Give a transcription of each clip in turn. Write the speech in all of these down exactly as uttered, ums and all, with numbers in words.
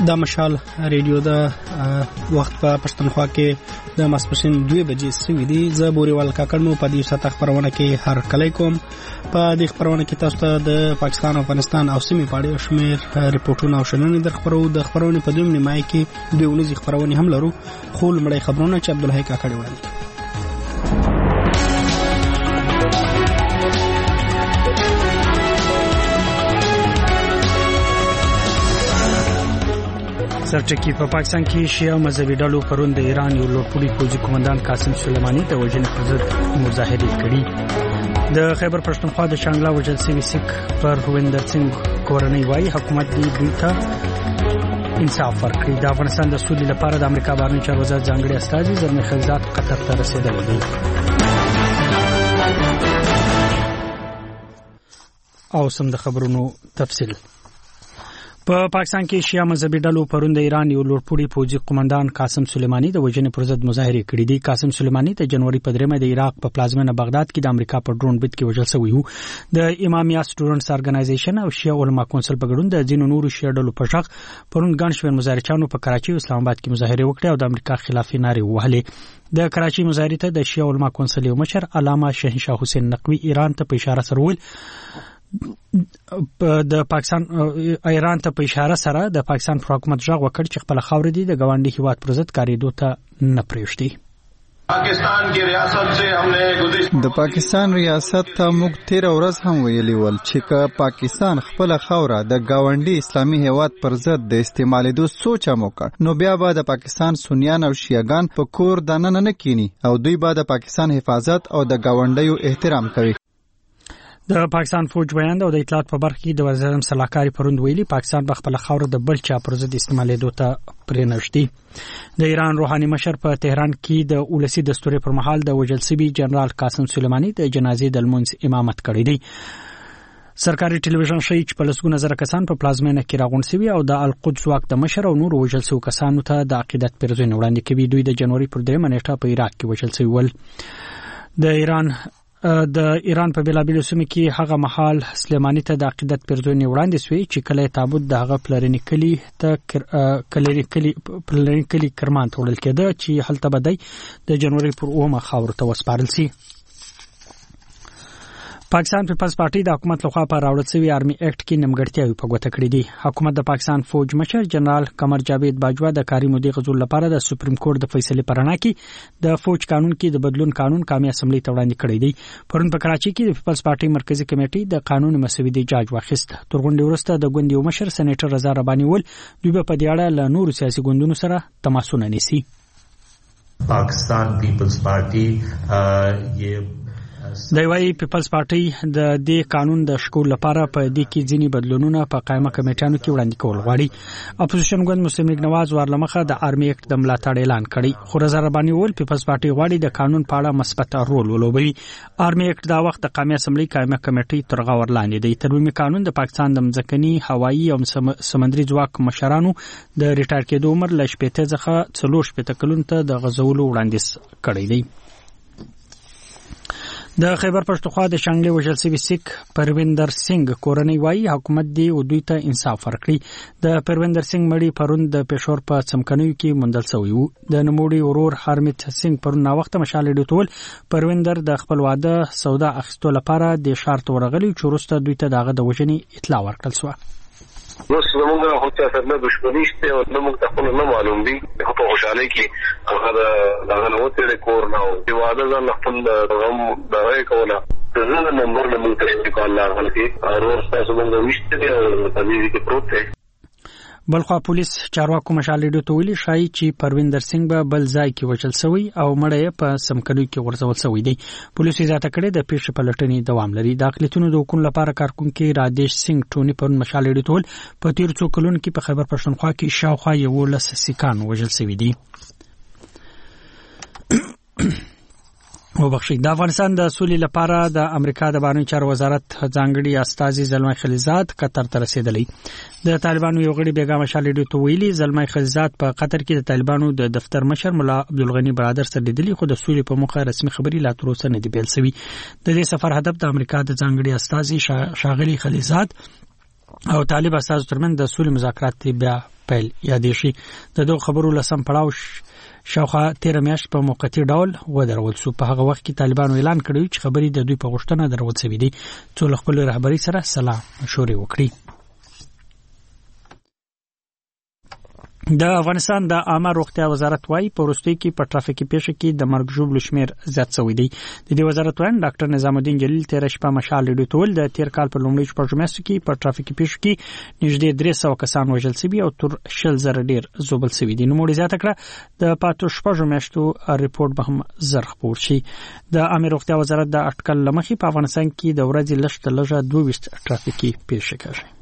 دا مشال ریډیو دا وخت په پښتونخوا کې د ماسپښین دوه بجې سوي دي. زه بوريوال کاکړنو په دې ساته خبرونه کې هر کله کوم. په دې خبرونه کې تاسو ته د پاکستان او افغانستان او سیمې په اړه شمېر ریپورتونه او شننې در خبرو. د خبرونې په دویم نیمه کې دوه ونیزي خبرونه هم لرو، خو لمړی خبرونه چې عبدالحی کاکړ وړاندې سرټکی. په پاکستان کې شیعه مذهبي ډلو پرون د ایران یو لوړپوړي فوجي قومندان قاسم سلیمانی د وژنې پر ضد مظاهرې کړې. د خیبر پښتونخوا د شانګلا وژل شوي سیک پرویندر سنگ کورنۍ وايي حکومت دې دوی ته انصاف ورکړي. د افغانستان د سولې لپاره د امریکا بهرنی چارو وزارت ځانګړي استازي زلمي خلیزات قطر ته رسیدلي دي. او سم د خبرونو تفصیل. په پاکستان کې شیعه مذهبي ډلو پرون د ایران یو لوړپوړي فوجي قومندان قاسم سلیمانی د وژنې پر ضد مظاهرې کړې دي. قاسم سلیمانی د جنوري په دریمه د عراق په پلازمینه بغداد کې د امریکا په ډرون بریډ کې وژل شوی و. د امامیه سټوډنټس ارګنایزیشن او شیعه علما کونسل په ګډون د ځینو نورو شیعه ډلو په شاخ پرون ګڼ شمېر مظاهرچیانو په کراچي او اسلام آباد کې مظاهرې وکړې او د امریکا خلاف نارې وهلې. د کراچي مظاهرې ته د شیعه علما کونسل یو مشر علامه شهنشاه حسین نقوی ایران ته په اشاره سره وویل د پاکستان ایران ته په اشاره سره د پاکستان پر حکومت ژغ وکړ چې خپل خاور دي د ګاونډي هیواد پر ضد کاریدو ته نه پریږدي. پاکستان کی ریاست سے ہم نے گزشتہ د پاکستان ریاست ته موږ تیر ورځ هم ویلي ول چې که پاکستان خپل خوره د گاونډي اسلامي هیواد پر ضد د استعمالېدو سوچ هم وکړ نو بیا به د پاکستان سنیان او شیعاګان په کور دننه نه کینی او دوی به د پاکستان حفاظت او د گاونډیو احترام کوي. د پاکستان فوج بیان او د اطلاعات په برخه کې د وزیر اعظم صلاحکاری پروند ویلي پاکستان به خپل خاور د بل چا پر ضد استعمالېدو ته پرې نشدي. د ایران روحاني مشر په تهران کې د اولسي دستوري پر مهال د وژل شوي جنرال قاسم سلیمانی د جنازې د لمونځ امامت کړی دی. سرکاري ټلویزیون ښیي چې په لسګونه زره کسان په پلازمینه کې راغونډ شوي او د القدس واک د مشر او نور وژل شوي کسانو ته د عقیدت پیرزوینه وړاندې کوي. دوی د جنوري پر دریمه نیټه په عراق کې وژل شوي ول. د ایران د ایران په بلابلو سیمو کې هغه محل سلیمانی ته د عقیدت پیرزوینه وړاندې شوی چې کله تابوت د هغه پلرنی کلی ته کلی کلی پلرنی کلی کرمان ته وړل کېده چې هلته بدای د جنوري پر اومه خاور ته وسپارل شي. پاکستان پیپلز پارټي د حکومت لخوا په راوړل شوی آرمي اکټ کې نیمګړتیاوې په ګوته کړې دي. حکومت د پاکستان فوج مشر جنرال قمر جاوید باجوا د کاري مودې غزول لپاره د سپریم کورټ د فیصلې پر اړه کې د فوج قانون کې د بدلون قانون قومي اسمبلی ته وړاندې کړی دی. پرون په کراچي کې د پیپلز پارټي مرکزی کمیټې د قانون مسودې جاج واخیست. تر غونډې وروسته د ګوند یو مشر سېنیټر رضا رباني ول دوی په دې اړه له نورو سیاسي ګوندونو سره تماسونه نیسي. پاکستان پیپلز پارټي یې د وای پیپلز پارټي د دې قانون د شکول لپاره په دې کې ځینی بدلونونه په قائمه کمیټانو کې وړاندې کول غواړي. اپوزیشن ګوند مسلم لیگ نواز ورلمخه د آرمي اکټ د ملاتړ اعلان کړی، خو رضا رباني ول پیپلز پارټي غواړي د قانون په اړه مثبت رول ولوبوي. آرمي اکټ دا وخت د قومي اسمبلی قائمه کمیټې تر غور لاندې دی. ترمیم قانون د پاکستان د مځکني هوایي او سمندري ځواک مشرانو د ریټایر کېدو عمر ل شپږ څخه څلور شپږ کلونو ته د غزولو وړاندیز کړی دی. د خیبر پښتونخوا د شانګلې وژل شوي سیک پرویندر سنگ کورنۍ وايي حکومت دی او دوی ته انصاف ورکړي. د پرویندر سنگ مړی پرون د پېښور په څمکنیو کې موندل شوی وو. د نوموړي ورور هرمیت سنگ پرون نا وخت مشال ډوتول پرویندر د خپل واده سودا اخیستو لپاره د شرط ورغلی چې وروسته دوی ته دغه د وژنې اطلاع ورکړل شو. اوس زموږ خو څه سره نه دښمنی شته او نه موږ ته خو نه معلوم دي. خو په خوشاله کې هغه د هغه نو ته کور نه او دی واده ځان خپل غم دغه کوله د زړه نمبر له موږ ته کال لا غلطي او تاسو موږ وشته دي او تدې کې پروت دی. بلخوا پولیس چارواکو مشال ډیډو ته ویلي شای چې پرویندر سنگ به بل ځای کې وژل شوی او مړی په سمکلو کې ورزول شوی دی. پولیس اضافه کړې د پیښې په لټنې دوام لري. د اقلیتونو د حقوقو لپاره کارکونکي رادیش سنگ ټونی پرون مشال ډیډو ته ول په تیر څو کلونو کې په خیبر پښتونخوا کې شاوخوا یولس سیکان وژل شوی دي. وبخښئ. د افغانستان د سولې لپاره د امریکا د بهرنیو چارو وزارت ځانګړي استازي زلمي خلیزات قطر ته رسیدلی. د طالبانو یو غړي بیګا مشال ډیډو ته ویلي زلمي خلیزات په قطر کې د طالبانو د دفتر مشر مولا عبدالغنی برادر سره لیدلی، خو د سولې په موخه رسمي خبري لا تر اوسه نه دی پیل شوی. د دې سفر هدف د امریکا د ځانګړي استازي شاغلي خلیزات او طالب استازو ترمن د سولې مذاکرات بیا پیل یادې شي. د دوه خبرو لسم پړاو شاوخوا تیر میاشت په موقتی ډول ودرول سو. په هغه وخت کې طالبانو اعلان کړی چې خبرې د دوی په غوښتنه درول شوې دي څو خپل رهبری سره سلام مشورې وکړي. د افغانستان د عامه روغتیا وزارت وايي په وروستي کې په ټرافیکي پیښو کې د مرګ ژوبلو شمیر زیات شوی دی. د دې وزارت وايي ډاکټر نظام الدین جلیل تیر شپه مشال لیدول د تیر کال په لومړي شپږ میاشتو کې په ټرافیکي پیښو کې نږدې درې سوه کسان وژل شوي او تر شل زره ډیر زوبل شوي دي. نو موږ زیاته کړه د پاتو شپږ میاشتو ریپورت به هم زر خپور شي. د عامه روغتیا وزارت د اټکل لمخې په افغانستان کې د ورځې لږ تر لږه دوه ویشت ټرافیکي پیښې کوي.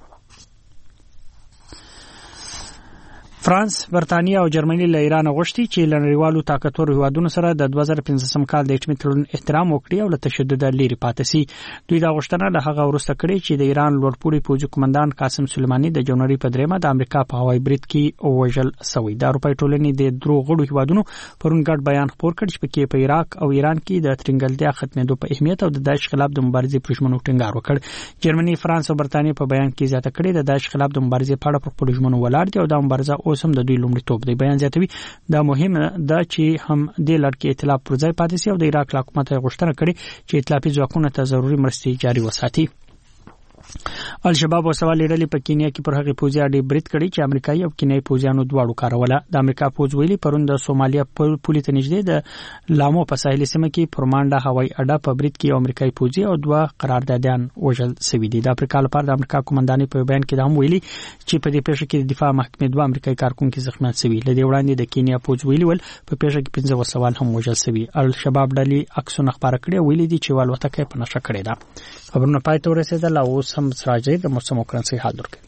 فرانس، برتانیا او جرمني له ایران غوښتي چې لنړیوالو طاقتورو هیوادونو سره د دوه زره پنځم کال د اټومي تړون احترام وکړي او له تشدد لري پاتې شي. دوی دا غوښتنه له هغه وروسته کړې چې د ایران لوړپوړي پوځي قومندان قاسم سلیماني د جنوري په دریمه د امریکا په هوایي برید کې وژل شوی. د اروپای ټولنې د درو غړو هیوادونو پرون ګډ بیان خپور کړ چې پکې په عراق او ایران کې د ترنګلتیا ختمېدو په اهمیت او د داعش خلاف د مبارزې پر ژمنو ټینګار وکړ. جرمني، فرانس او برتانیا په بیان کې زیاته کړې د داعش خلاف د مبارزې په اړه پر خپل ژمنو ولاړ دي او د مبارزه اوس هم د دوی لومړی توپ دی. بیان زیاتوي دا مهمه ده چې هم د لړ کې ائتلاف پر ځای پاتې شي او د عراق حکومت غوښتنه کړې چې ائتلافي ځواکونه ته ضروري مرستې جاري وساتي. الشباب او سوالي ډلې په کینیا کې پر هغه پوځي اډې برید کړی چې امریکایي او کینیایي پوځیانو دواړو کاروله. د امریکا پوځ ویلي پرون د سومالیا پولې ته نږدې د لامو په ساحلي سیمه کې پرمانډا هوایي اډه په برید کې امریکایي پوځي او دوه قراردادیان وژل شوي دي. د افریقا لپاره د امریکا قومندانۍ په بیان کې دا هم ویلي چې په دې پیښه کې د دفاع محکمې دوه امریکایي کارکونکو زخمیان شوي. له دې وړاندې د کینیا پوځ ویلي ول په پیښه کې پنځه وسوال هم وژل شوي. الشباب ډلې عکسونه خبره کړي ویلي دي چې والوتکه په نشه کړې ده. خبرونه پای ته ورسېدل او اوس هم سراجي د موسم او کرنسي حال درکړي.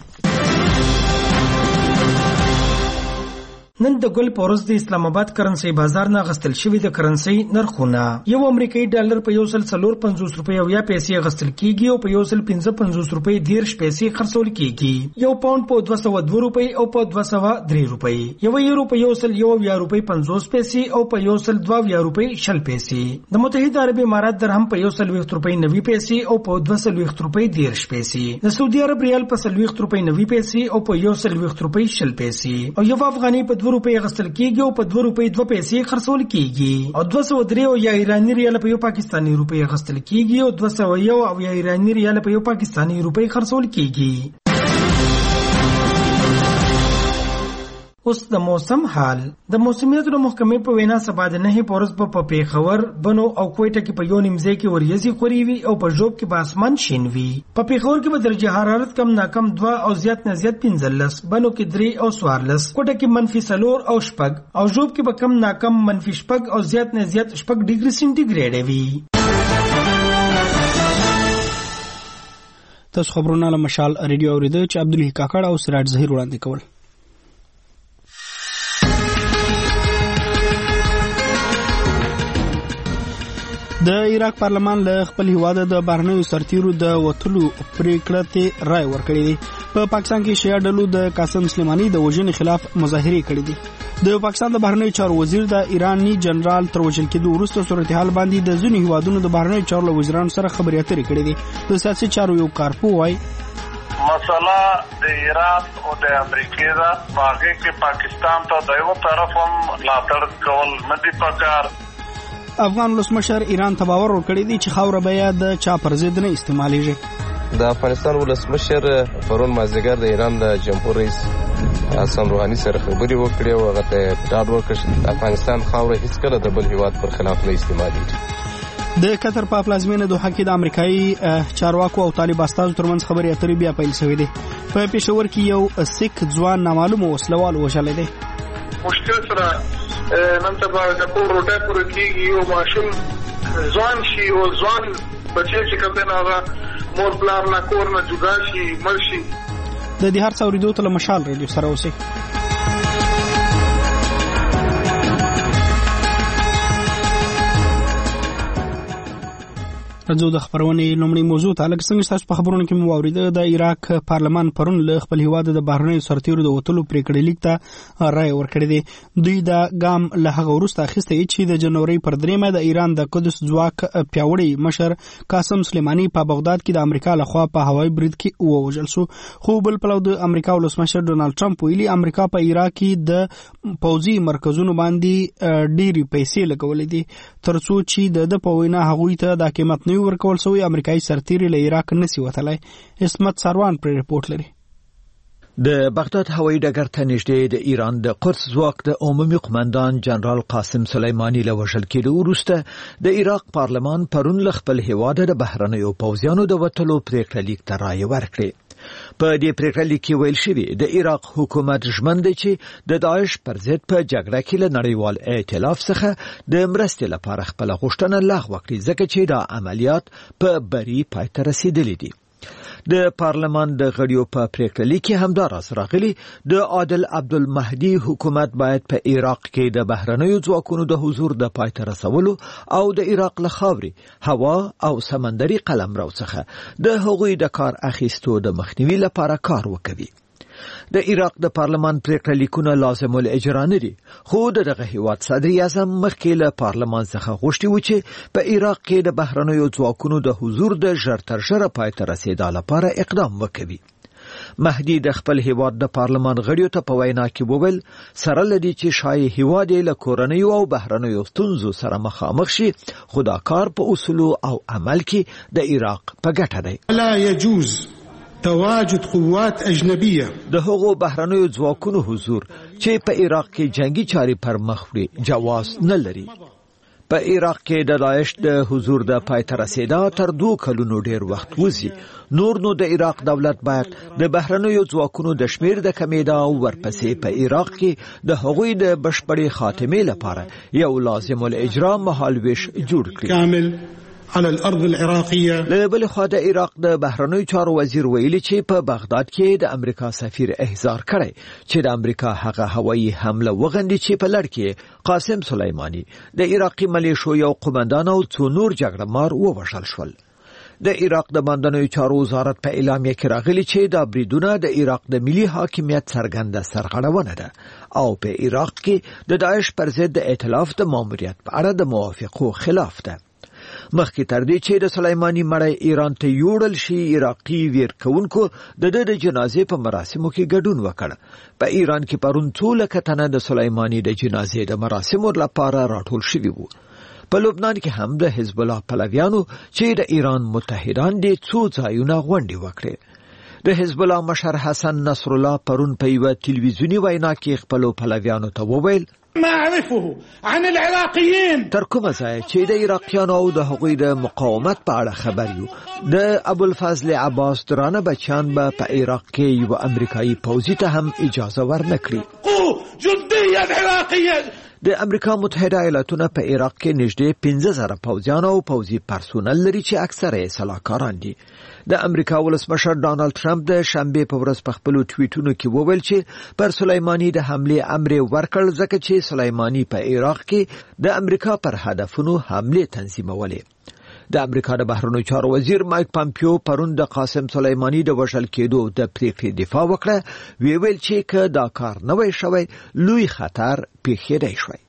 نن د ګل پورس د اسلام آباد کرنسي بازار نه غستل شوی د کرنسي نرخونه یو امریکایي ډالر په یو سل څلور پنځوس روپۍ او یا پیسې غستل کیږي او په یو سل پنځه پنځوس روپۍ دیرش پیسې خرڅول کیږي. یو پاوند په دوه سوه دوه روپۍ او په دوه سوه درې روپۍ. یو یورو په یو سل یو یا روپۍ پنځوس پیسې او په یو سل دوه یا روپۍ شل پیسې. د متحده عرب امارات درهم په یو سل ویشت روپۍ نوي پیسې او په دوه سل ویشت روپۍ دیرش پیسې. د سعودي عرب ریال په سل ویشت روپۍ نوي پیسې او په یو سل ویشت روپۍ شل پیسې. او یو افغاني په دوه روپۍ غستل کیږي او په دوه روپۍ دوه پیسې خرڅول کیږي. او دوه سوه درې او یا ایرانی ریال په یو پاکستاني روپۍ غستل کیږي او دوه سوه یو او یا ایرانی ریال په یو پاکستاني روپۍ خرڅول کیږي. اوس د موسم حال. د موسمیاتو د محکمې په وینا سبا د نهي پورس په پیښور، بنو او کوټه کې په یو نیمځای کې وریځي خوري وي او په ژوب کې به اسمان شین وي. په پیښور کې به درجه حرارت کم ناکم دوه او زیات نه زیات پنځلس، بنو کې درې او څوارلس، کوټه کې منفي څلور او شپږ او ژوب کې به کم ناکم منفي شپږ او زیات نه زیات شپږ ډیګري سنټیګریډ وي. تاسو خبرونه له مشال ریډیو اوریدل چې عبدالله کاکړ او سراج ظهیر وړاندې کول. د عراق پارلمان له خپل هیواد د بهرنیو سرتیرو د وټلو پریکړه ته رائے ورکړې دي. په پاکستان کې شیعه ډلو د قاسم سلیماني د وژنې خلاف مظاهرې کړې دي. د پاکستان د بهرنیو چارو وزیر د ایرانی جنرال تر وژل کېدو وروسته صورتحال باندې د ځینو هیوادونو د بهرنیو چارو وزیرانو سره خبرې اترې کړې دي. د سیاسي چارو یو کارپو وايي مسله د ایران او د امریکا دا باغې کې پاکستان ته د یو طرف هم ملاتړ کول مدي پکار. افغان ولسمشر ایران ته باور ورکړی دی چې خاوره به د چا پر ضد نه استعمالېږي. د افغانستان ولسمشر پرون مازدیګر د ایران د جمهور رئیس حسن روحاني سره خبرې وکړې او هغه ته ډاډ ورکړ چې د افغانستان خاوره هیڅکله د بل هیواد پر خلاف نه استعمالېږي. د قطر په پلازمینه دوحه کې د امریکایي چارواکو او طالب استازو ترمنځ خبرې اترې بیا پیل شوې دي. په پېښور کې یو سیک ځوان نامعلومه وسلوال وژلی دی. مشکل سره نن سبا د کور روټۍ پوره کېږي او ماشوم ځوان شي او ځوان بچی چې کوم دی هغه مور پلار نه کور نه جدا شي مړ شي. د دې هر څه اورېدو ته له مشال ریډیو سره اوسئ. راځو د خبرونې لومړی موضوع ته لکه څنګه تاسو په خبرونو کې مو واوریده د عراق پارلمان پرون له خپل هیواد د بهرنیو سرتیرو د وټلو پریکړې لیک ته رائے ورکړې دي. دوی دا ګام له هغه وروسته اخیسته چې د جنوري پر دریمه د ایران د قدس ځواک پیاوړی مشر قاسم سلیمانی په بغداد کې د امریکا لخوا په هوایي برید کې ووژل شو. خو بل پلو د امریکا ولسمشر ډونالد ټرمپ ویلي امریکا په عراق کې د پوځي مرکزونو باندې ډېری پیسې لګولې دي ترڅو چې د په وینا هغوی ته د قیمت نه ورکول شوی امریکایي سرتیري له عراق نسی وتلی. اسمت سروان پر رپورت لري. د بغداد هوایي ډګر ته نږدې د ایران د قدس ځواک د عمومي قومندان جنرال قاسم سلیمانی له وژل کېدو وروسته د عراق پارلمان پرون له خپل هیواده د بهرنیو پوځیانو د وتلو پریکړه لیک ته رایې ورکړې. په دې پریکړه لیک کې ویل شوی د عراق حکومت ژمن دی چې د داعش پر ضد په جګړه کې له نړیوال ائتلاف څخه د مرستې لپاره خپل غوښتنه لغوه کړي ځکه چې دا عملیات په بری پای ته رسیدلي دي. د پارلمان د غړیو په پریکړه لیک کې همدا راز راغلی د عادل عبدالمهدي حکومت باید په عراق کې د بهرنیو ځواکونو د حضور د پای ته رسولو او د عراق له خاورې، هوا او سمندري قلمرو څخه د هغوی د کار اخیستو د مخنیوي لپاره کار وکوي. د عراق د پارلمان پریکړه لیکونه لازم الاجرا نه دي، خو دغه هیواد صدر اعظم مخکې له پارلمان څخه غوښتي و چې په عراق کې د بهرنیو ځواکونو د حضور د ژر تر ژره پای ته رسیدو لپاره اقدام وکوي. مهدي د خپل هیواد د پارلمان غړیو ته په وینا کې وویل سره لدی چې شای هیواد له کورنیو او بهرنیو ستونزو سره مخامخ شي، خو دا کار په اصول او عمل کې د عراق په ګټه دی. لا يجوز تواجد قوات اجنبيه د هغو بهرنیو ځواکونو حضور چې په عراق کې جنگي چاري پر مخ وړي جواز نه لري. په عراق کې د داعش د حضور د پای ته رسیدا تر دوه کلونو ډیر وخت وځي. نور نو د عراق دولت باید د بهرنیو ځواکونو د شمیر د کمیدا او ورپسې په عراق کې د هغوی د بشپړې خاتمې لپاره یو لازم الاجرا مهالويش جوړ کړي. کامل على الارض العراقيه. له بل خوا د عراق د بهرنیو چارو وزیر ویلي چې په بغداد کې د امریکا سفیر احضار کړی چې د امریکا هغه هوایي حمله وغندي چې په لړ کې قاسم سلیمانی د عراقي ملیشو یو قومندان او څو نور جګړه مار ووژل شول. د عراق د باندنیو چارو وزارت په اعلامیه کې راغلی چې دا بریدونه د عراق د ملي حاکمیت څرګنده سرغړونه ده او په عراق کې د داعش پر ضد د ائتلاف د ماموریت په اړه د موافقو خلاف ده. مخکې تر دې چې د سلیمانی مړی ایران ته یوړل شي، عراقي ویرکونکو د د جنازې په مراسمو کې ګډون وکړ. په ایران کې پرون څو لکه تنه د سلیمانی د جنازې د مراسمو لپاره راټول شوي وو. په لبنان کې هم د حزب الله پلویانو چې د ایران متحدان دي څو ځایونه غونډې وکړې. د حزب الله مشر حسن نصر الله پرون په یوه تلویزیوني وینا کې خپلو پلویانو ته وویل ما اعرفه عن العراقيين تر کومه ځای چې د عراقیانو او د هغوی د مقاومت په اړه خبر یو. د ابوالفضل عباس درانه بچیان به په عراق کې یو امریکایي پوځي ته هم اجازه ورنکړي. جديا عراقيا د امریکا متحده ایالاتونه په عراق کې نږدې پنځه زره پوځیان او پوځي پرسونل لري چې اکثره یې سلاکاران دي. د امریکا ولسمشر ډانلډ ټرمپ د شنبه په ورځ په خپل ټویټونو کې وویل چې پر سلیمانی د حمله امر ورکړ ځکه چې سلیمانی په عراق کې د امریکا پر هدفونو حمله تنظیمولې. د امریکا د بهرنیو چارو وزیر مایک پامپیو پرون د قاسم سلیمانی د وژل کېدو د پریکړې دفاع وکړه. وی ویل چې که دا کار نه وای شوی لوی خطر پیښیدای شوی.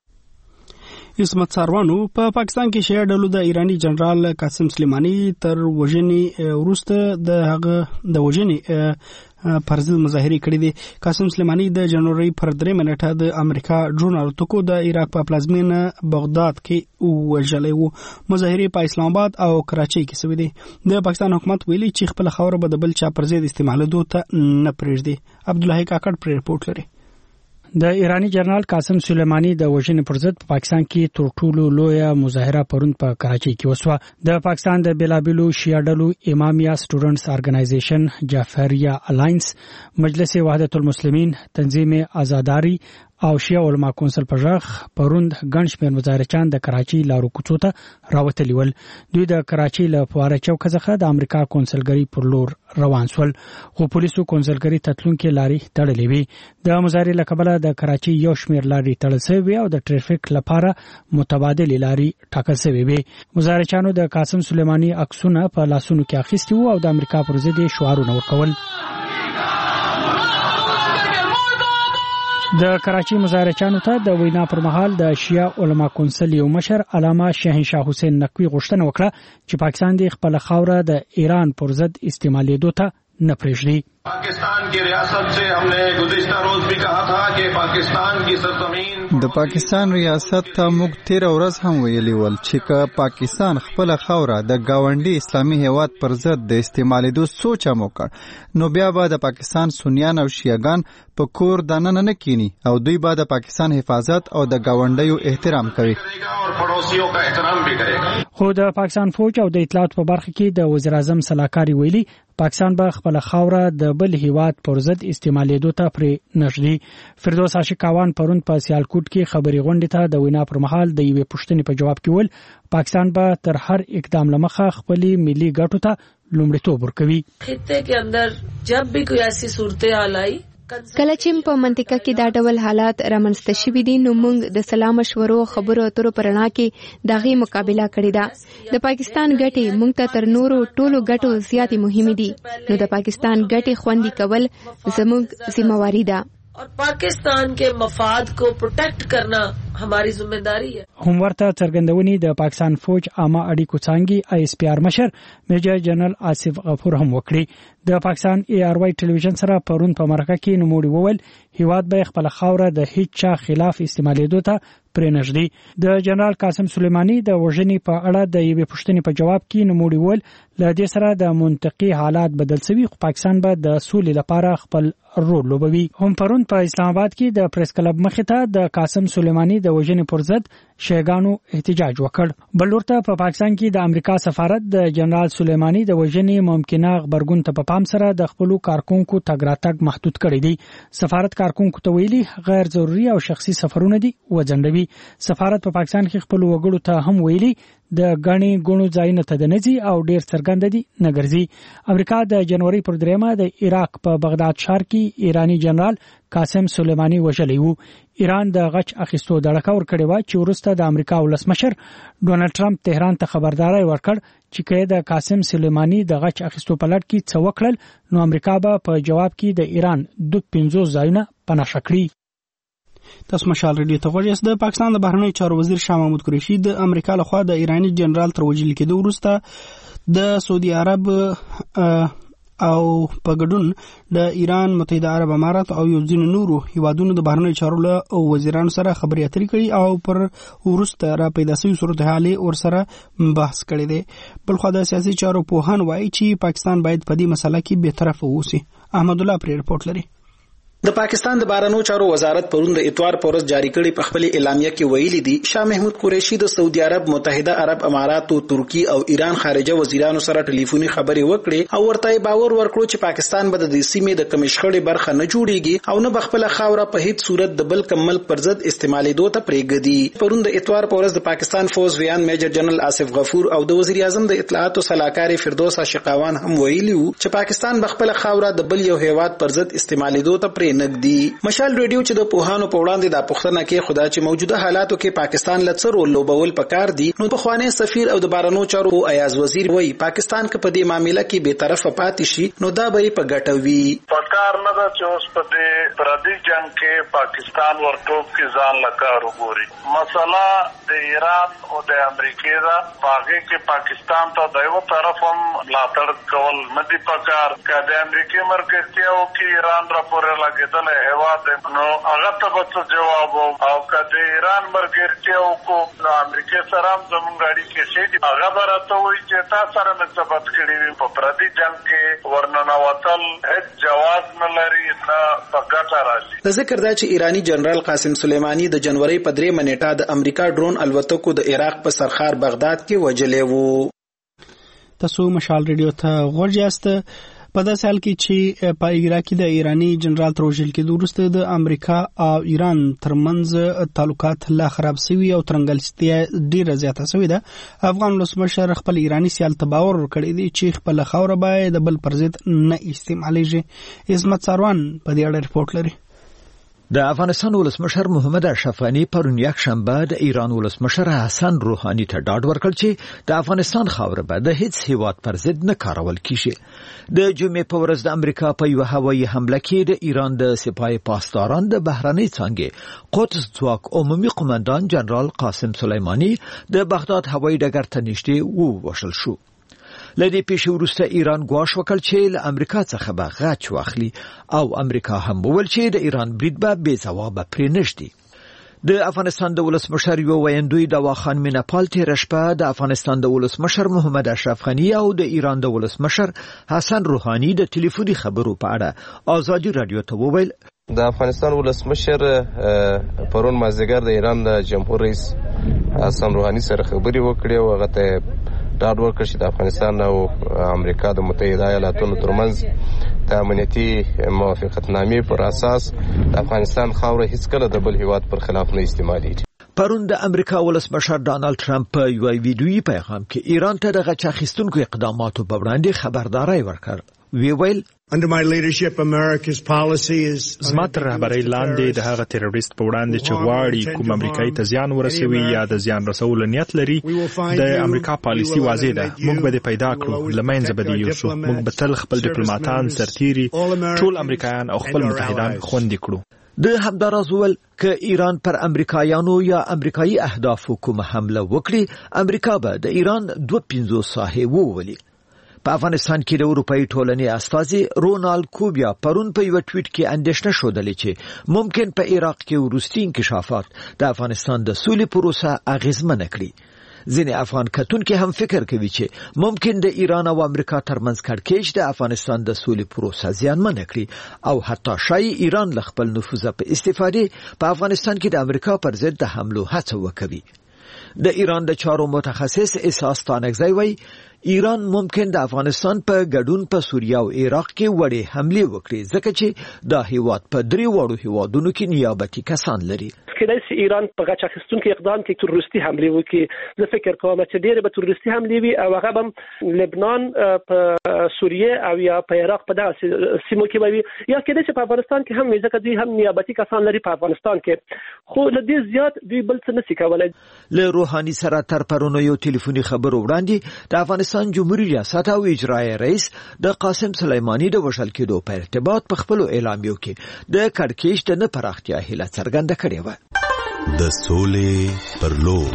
اسمت ساروانو په پا پاکستان کې شیعه ډلو د ایرانی جنرال قاسم سلیمانی تر وژنې وروسته د هغه د وژنې پر ضد مظاهرې کړې دي. قاسم سلیمانی د جنوري پر درې منټه د امریکا ډرون الوتکو د عراق په پلازمینه بغداد کې وژلې وو. مظاهرې په اسلام آباد او کراچۍ کې شوې دي. د پاکستان حکومت ویلي چې خپل خاوره به د بل چا پر ضد استعمالېدو ته نه پرېږدي. عبدالله کاکړ پر رپورت لري. د ایرانی جنرال قاسم سلیمانی د وژنې پر ضد په پاکستان کې تر ټولو لویه مظاهره پرون په کراچۍ کې وسوه. د پاکستان د بیلابیلو شیعه ډلو امامیا سټوډنټس ارګنایزیشن، جعفریه الاینس، مجلس وحدت المسلمین، تنظیم آزاداری او شیعه علما کونسل په ژغ پروند ګڼ شمېر مظاهرچیان د کراچۍ لارو کوڅو ته راوتلي ول. دوی د کراچۍ له فواره چوک څخه د امریکا کونسلګرۍ پر لور روان شول، خو پولیسو کونسلګرۍ ته تلونکې لارې تړلې وې. د مظاهرې له کبله د کراچۍ یو شمېر لارې تړل شوې او د ټریفیک لپاره متبادلې لارې ټاکل شوې وې. مظاهرچیانو د قاسم سلیماني عکسونه په لاسونو کې اخیستي وو او د امریکا پر ضد شعارونه ورکول. د کراچۍ مظاهرچیانو ته د وینا پر مهال د شیعه علما کونسل یو مشر علامه شهنشاه حسین نقوی غوښتنه وکړه چې پاکستان د خپل خاوره د ایران پر ضد استعمالېدو ته نه پرېږدي. पाकिस्तान की रियासत से हमने गुज़िश्ता रोज भी कहा था कि पाकिस्तान की सरजमीन د پاکستان ریاست ته موږ تیر ورځ هم ویلي ول چې که پاکستان خپل خاوره د گاونډي اسلامي هیواد پر ضد د استعمالېدو سوچ هم وکړ نو بیا به د پاکستان سنیان او شیعاګان په کور دننه نه کینی او دوی به د پاکستان حفاظت او د گاونډیو احترام کوي. خو د پاکستان فوج او د اطلاعات په برخه کې د وزیر اعظم صلاحکار ویلي پاکستان به خپل خاوره د بل هیواد پر ضد استعمالېدو ته پرې نشدي. فردوس عاشقاوان پرون په سیالکوټ کې خبري غونډې ته د وینا پر مهال د یوې پوښتنې په جواب کې ول پاکستان به تر هر اقدام لمخه خپل ملي ګټو ته لومړیتوب ورکوي. خطے کې اندر جب بھی کوئی ایسی صورتحال آئی کله چې په منطقه کې دا ډول حالات رامنځته شوي دي نو موږ د سلا مشورو خبرو اترو پر رڼا کې دغه مقابله کړې ده. د پاکستان ګټې موږ ته تر نورو ټولو ګټو زیاتې مهمه دي نو د پاکستان ګټې خوندي کول زموږ ذمہواری ده اور پاکستان کے مفاد کو پروٹیکٹ کرنا हमारी जिम्मेदारी है. هم ورته څرګندونې د پاکستان فوج عامه اړیکو څانګې آی اس پی آر مشر میجر جنرال آصف غفور هم وکړي. د پاکستان ای آر واي ټلویزیون سره پرون په مرکه کې نوموړي وویل هیواد به خپل خاوره د هیڅ چا خلاف استعمالېدو ته پرې نږدي. د جنرال قاسم سلیماني د وژنې په اړه د یوې پوښتنې په جواب کې نوموړي وویل له دې سره د منطقي حالات بدل شوي خو پاکستان به د سولې لپاره خپل رول لوبوي. هم پرون په اسلام آباد کې د پریس کلب مخې ته د قاسم سلیماني د وژنې پر ضد شیګانو احتجاج وکړ. بل ورته په پاکستان کې د امریکا سفارت د جنرال سلیماني د وژنې ممکنه غبرګون ته په پام سره د خپل کارکونکو تګ راتګ محدود کړی دی. سفارت کارکونکو ته ویلي غیر ضروري او شخصي سفرونه دي وځنډوي. سفارت په پاکستان کې خپل وګړو ته هم ویلي د غني غونو ځایونو ته د نزي او ډیر څرګند دي نګرځي. امریکا د جنوري پر دریمه د عراق په بغداد ښار کې ایرانی جنرال قاسم سلیماني وژلی وو. ایران د غچ اخیستو دړکه ورکړې و چې وروسته د امریکا ولسمشر ډونالد ټرمپ تهران ته خبرداري ورکړ چې کله د قاسم سلیماني د غچ اخیستو په لړ کې څه وکړل نو امریکا به په جواب کې د ایران د پنځوس ځایونه پناه کړي. تاسو مشال ریډیو ته غوښتل د پاکستان د بهرنی چارو وزیر شاه محمود قریشي د امریکا لخوا د ایرانی جنرال تر وژل کېدو وروسته د سعودي عرب او په ګډون د ایران متحده عرب امارات او یو ځینو نورو هیوادونو د بهرنی چارو له وزیرانو سره خبرې اترې کړي او پر وروسته را پیدا شوی صورتحال ورسره بحث کړی دی. بلخو د سیاسي چارو پوهان وایي چې پاکستان باید په دې مسله کې به طرف اوسي. احمد الله پر رپورټ لري. د پاکستان د بهرنیو چارو وزارت پرون د اتوار پورس جاری کړي په خپل اعلامیه کې ویلي دي شاه محمود قریشي د سعودي عرب متحده عرب امارات او ترکی او ایران خارجه وزیرانو سره ټلیفوني خبرې وکړي او ورته باور ورکړو چې پاکستان به د دې سیمې د کمشخړې برخه نه جوړيږي او نه بخپل خاوره په هیڅ صورت د بل کمل پر ضد استعمالېدو ته پرېږدي. پرون د اتوار پورس د پاکستان فوج ویان میجر جنرال آصف غفور او د وزیر اعظم د اطلاعات او صلاحکار فردوس عاشقاوان هم ویلي چې پاکستان بخپل خاوره د بل یو هیواد پر ضد استعمالېدو ته پرې نږدي. مشال ریډیو چې د پوهانو په وړاندې د پښتنه کې خدا چې موجوده حالاتو کې پاکستان لڅ رول لوبول پکار دي نو په خوانې سفیر او د بهرنیو چارو ایاز وزیر وایي پاکستان کې په دې معاملې کې به طرف پاتې شي نو دا به په ګټه وي. پکار نه ده چې اوس په دې پردي جنگ کې پاکستان ورټوپ کې ځان لکار وګوري. مسله د ایران او د امریکا دا باغې کې پاکستان ته د یو طرف هم ملاتړ کول نه دی پکار. که د امریکا مرکزیت او کې ایران را پورې لګیدل هوا نو هغه ته به جواب او کله ایران مرګرتي او کو نو امریکا سره هم زموږ اړیکې شي هغه برته وایي چې تاسو سره نسبت کړی په پردي جنگ کې ورننوتل هیڅ جواز نه لري نه پکاټه راشي. د ذکر دا چې ایرانی جنرال قاسم سلیماني د جنوري په درې منېټه د امریکا ډرون الوتکو د عراق په سرخار بغداد کې وجلې وو. تاسو مشال ریډیو ته غوږ یاست. په داسې حال کې چې په عراق کې د ایرانی جنرال تر وژل کېدو وروسته د امریکا او ایران ترمنځ تعلقات لا خراب شوي او ترنګلستیا ډیره زیاته شوې ده. افغان ولسمشر خپل ایرانی سیال ته باور ورکړی دی چې خپل خاوره باید د بل پر ضد نه استعمالېږي. عظمت ساروان په دې اړه ریپورت لري. د افغانستان ولسمشر محمد اشرف غنی پرون یک شنبه د ایران ولسمشر حسن روحانی ته ډاډ ورکړ چې د افغانستان خاوره به د هیڅ هیواد پر ضد نه کارول کیږي. د جمعې په ورځ د امریکا په یو هوایي حمله کې د ایران د سپاه پاسداران د بهرنۍ څانګې قدس ځواک عمومي قومندان جنرال قاسم سلیمانی د بغداد هوایي ډګر ته نږدې ووژل شو. لدې پیښې وروسته ایران ګواښ وکړ چې له امریکا څخه به غچ واخلي او امریکا هم وویل چې د ایران برید به بې ځوابه پرې نږدي. د افغانستان د ولسمشر یو ویندوی دوا خان میناپال تېره شپه د افغانستان د ولسمشر محمد اشرف غنی او د ایران د ولسمشر حسن روحانی د ټلیفوني خبرو په اړه ازادي رادیو ته وویل. د افغانستان ولسمشر پرون مازدیګر د ایران د جمهور رئیس حسن روحانی سره خبرې وکړې او هغه ته ډاډ ورکړ چې د افغانستان او امریکا د متحده ایالاتونو ترمنځ د امنیتي موافقتنامې پر اساس د افغانستان خاوره هیڅکله د بل هیواد پر خلاف نه استعمالېږي. پرون د امریکا ولسمشر ډانلډ ټرمپ په یو ویډیویي پیغام کې ایران ته د غچ اخیستونکو اقداماتو په وړاندې خبرداري ورکړ. وی ویل Under my leadership, America's policy is زما تر رهبرۍ لاندې د هغه تروریست په وړاندې چې غواړي کوم امریکایي ته زیان ورسوي یا د زیان رسولو نیت لري د امریکا پالیسي واضح ده. موږ به پیدا کړو، لمنځه به یوسو. موږ به تل خپل ډیپلوماټان سرتیري ټول امریکایان او خپل متحدان خوندي کړو. د همداراز ول ک ایران پر امریکایانو یا امریکایي اهدافو کوم حمله وکړي، امریکا به د ایران دوه پنځوس ساحې وولي. په افغانستان کې د اروپאי ټولنې استازي رونالد کوبیا پرون په یو ټویټ کې اندېښنه شودلې چې ممکن په عراق کې وروستي انکشافات د افغانستان د سولې پروسه اغیزمنه کړي. ځینې افغان کتونکي هم فکر کوي چې ممکن د ایران او امریکا ترمنځ کړکېچ د افغانستان د سولې پروسه زیانمنه کړي او حتی شاید ایران له خپل نفوذ په استفادې په افغانستان کې د امریکا پر ضد د حملو هڅه وکړي. د ایران د چارو متخصص احساس تانکزی وایي ایران ممکن د افغانستان په ګډون په سوریه او عراق کې وړې حمله وکړي ځکه چې دا هیواد په درې وړو هیوادونو کې نیابتي کسان لري. کله چې ایران په غچ اخیستونکو اقدام کې تروریستي حمله وکړي، زه فکر کوم چې ډېر به تروریستي حمله وي او هغه هم لبنان په سوریه او یا په عراق په دغه سیمو کې وي یا کله چې په افغانستان کې هم ځکه دوی هم نیابتي کسان لري په افغانستان کې، خو له دې زیات دوی بل څه نشي کولای. له روحاني سره تر پرونو یو ټلیفوني خبرو وړاندې د افغانستان جمهوریت ریاست او اجرایي رئیس د قاسم سلیمانی د وژل کېدو په ارتباط په خپل اعلامیو کې د کړکېچ د نه پراختیا هیله څرګنده کړې و. د سولې پر لور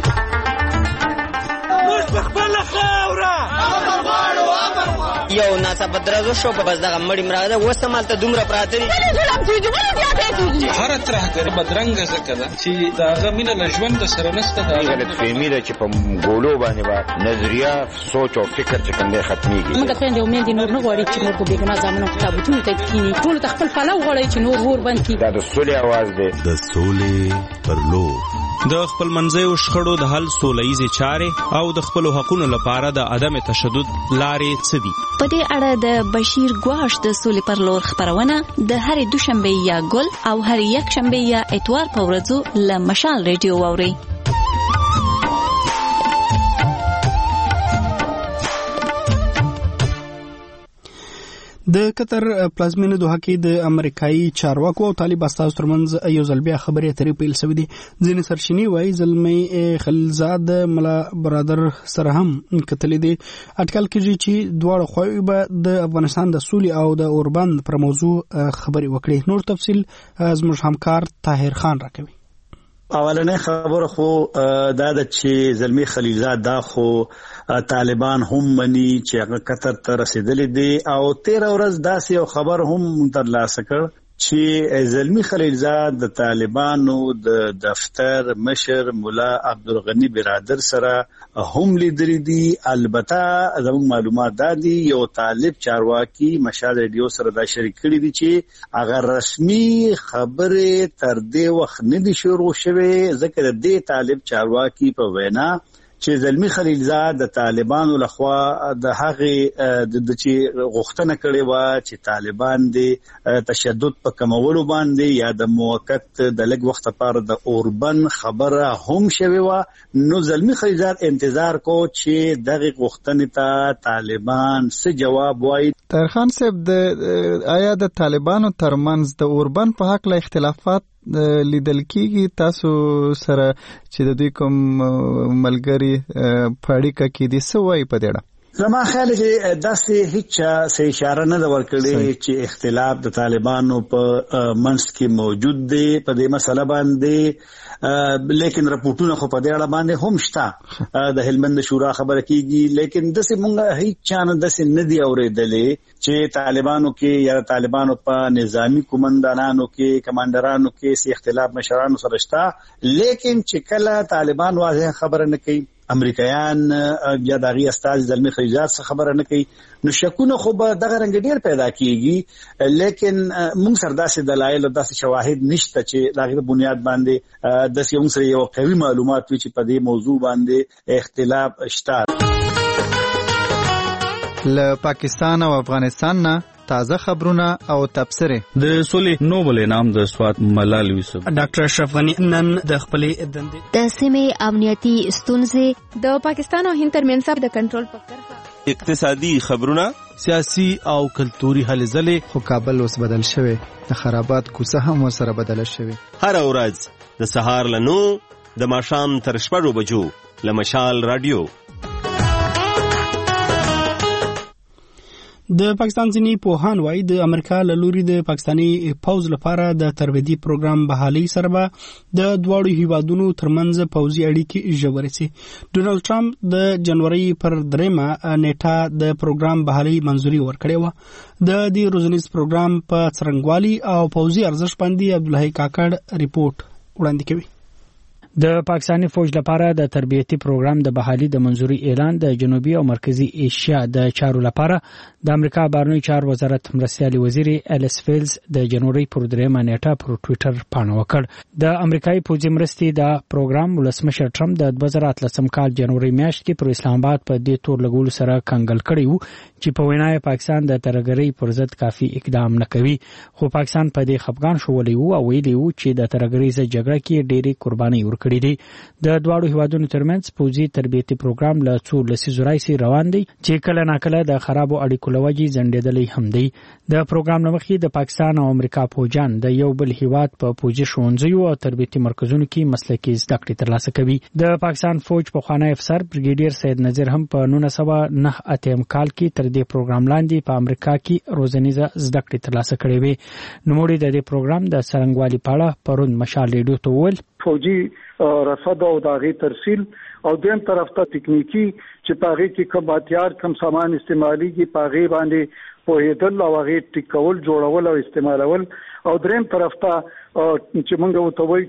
موږ خپل خاوره یو ناڅاپه درزو شو په بس دغه مړی مراده وسمالته دومره پراته دي هر ترهګر بدرنګ زکه ده چې داغه مینه لژوند سره نسته دا غلط فهمي ده چې په ګولو باندې با نظریه سوچ او فکر چې کنده ختميږي. موږ ته د امید نور نه غواړي چې نور په بیګنا ځامنو کتابونه ته کینی ټول تخپل پلو غواړي چې نور ور باندې دا د سولې आवाज ده. د سولې پر لور د خپل منځیو شخړو د حل سولهییزې چارې او د خپل حقوقو لپاره د عدم تشدد لارې څه دي. په دې اړه د بشیر ګواش د سولې پر لور خبرونه د هرې دوشنبه یا ګل او هر یک شنبه یا اتوار په ورځو له مشال ریډیو واوري. د قطر پلازمینه دوحه کې د امریکایي چارواکو او طالب استازو ترمنځ یو ځل بیا خبرې اترې پیل شوې دي. ځینې سرچینې وایي زلمی خلیلزاد ملا برادر سره هم کتلې دي. اټکل کېږي چې دواړه خواوې به د افغانستان د سولې او د اوربند پر موضوع خبرې وکړي. نور تفصیل زموږ همکار طاهر خان راکوي. اولنې خبره خو دا ده چې زلمی خلیلزاد دا خو طالبان هم مني چې هغه قطر ته رسیدلې دي او تیره ورځ داسې یو خبر هم ترلاسه کړ چې زلمی خلیلزاد د طالبانو د دفتر مشر مولا عبدالغنی برادر سره هم لیدلې دي. البته زموږ معلومات دا دي یو طالب چارواکي مشال ریډیو سره دا شریک کړي دي چې هغه رسمي خبره تر دې وخت نه دي شروع شوه ځکه د دې طالب چارواکي په وینا چې زلمی خلیلزاد د طالبانو لخوا د هغه د چې غوښتنه کړې و چې طالبان د تشدد په کمولو باندې یا د موقت د لږ وخت لپاره د اوربن خبره هم شوی و. نو زلمی خلیلزاد انتظار کو چې دغه غوښتنې ته طالبان څه جواب وایي. طاهر خان صاحب، د آیا د طالبانو ترمنځ د اوربن په حق له اختلافات لیدل کیږي؟ تاسو سره چې د دوی کوم ملګری په اړیکه کې دي څه وایي په دې اړه؟ زما خیال چې داسې هیڅ څه اشاره نه ده ورکړې چې اختلاف د طالبانو په منځ کې موجود دی په دې مسله باندې، لیکن رپورټونه خو په دې اړه باندې هم شته. د هلمند شورا خبره کیږي، لیکن داسې مونږ هیڅ چانه داسې نه دی اورېدلې چې طالبانو کې یا طالبانو په نظامی کومندانانو کې کمانډرانو کې سي اختلاف مشرانو سره شته. لیکن چې کله طالبان واضح خبره نه کوي، امریکایان یا دغه استاد زلمی خلیلزاد څخه خبره نه کوي، نو شکونه خو به دغه رنګ ډیر پیدا کیږي. لیکن موږ سره داسې دلایل او داسې شواهد نشته چې دغه بنیاد باندې د سیمون سره یو قوي معلومات وي چې په دې موضوع باندې اختلاف شته. له پاکستان او افغانستان نه تازه خبرونه او تبصره. د سولې نوبل انعام د سوات ملال یوسف ډاکټر اشرف غنی نن د خپلې دندې د سیمې امنیتي ستونزې د پاکستان او هند ترمنځ د کنټرول په کرښه، اقتصادي خبرونه، سیاسي او کلتوري هلې ځلې. خو کابل اوس بدل شوی، د خرابات کوڅه هم ورسره بدله شوی. هر ورځ د سهار له نو د ماښام تر شپږو بجو له مشال رادیو. د پاکستان ځینی پوهان وایي د امریکا له لوري د پاکستاني پوز لپاره د تربیتي پروګرام بحالي سره به د دواړو هیوادونو ترمنځ پوزي اړیکې ژورې شي. ډونالد ټرمپ د جنوري پر دریمه نیټه د پروګرام بحالي منځوري ورکړې و. د دې روزنیز پروګرام په څرنګوالي او پوزي ارزښت باندې عبدالحی کاکړ ریپورت وړاندې کوي. د پاکستاني فوج لپاره د تربیتي پروګرام د بحالي د منځوري اعلان د جنوبي او مرکزی ایشیا د چارو لپاره د امریکا بهرنیو چارو وزارت مرستیالي وزیر الیس فیلز د جنوري پر دریمه نیټه پر ټوئیټر پاڼه وکړ. د امریکایي پوځي مرستې د پروګرام ولسمشر ټرمپ د دوه زره اتلسم کال جنوري میاشت کې پر اسلام آباد په دې تور لګول سره کنګل کړی وو چې په وینا پاکستان د ترګرۍ پر ضد کافي اقدام نه کوي. خو پاکستان په دې خفقان شولی وو او ویلي وو چې د ترګرۍ ز جګړه کې ډېری قرباني ورکړي. د دواړو هیوادونو ترمنځ پوځي تربیتي پروګرام له څو لسیزو راځي روان دی چې کله ناکله د خرابو اړیکو لوجې ځنډېدلی هم دی. د پروګرام لمخې د پاکستان او امریکا پوجان د یو بل هیواد په پوځي ښوونځیو او تربیتي مرکزونو کې مسلکي زده کړې ترلاسه کوي. د پاکستان فوج پخوانی افسر بریګیډیر سید نذیر هم په نولس سوه نهه اتیا کال کې تر دې پروګرام لاندې په امریکا کې روزنیزه زده کړې ترلاسه کړې وې. نوموړي د دې پروګرام د څرنګوالي په اړه پرون مشال ریډیو ته وویل فوجي رصد او داغي ترسیل او دیم طرف ته تکنیکی چې پاغي کې کوم هتیار کوم سامان استعمالي کې پاغي باندې په هیدل او هغه ټیکول جوړول او استعمالول او دریم طرف ته چې موږ وتوي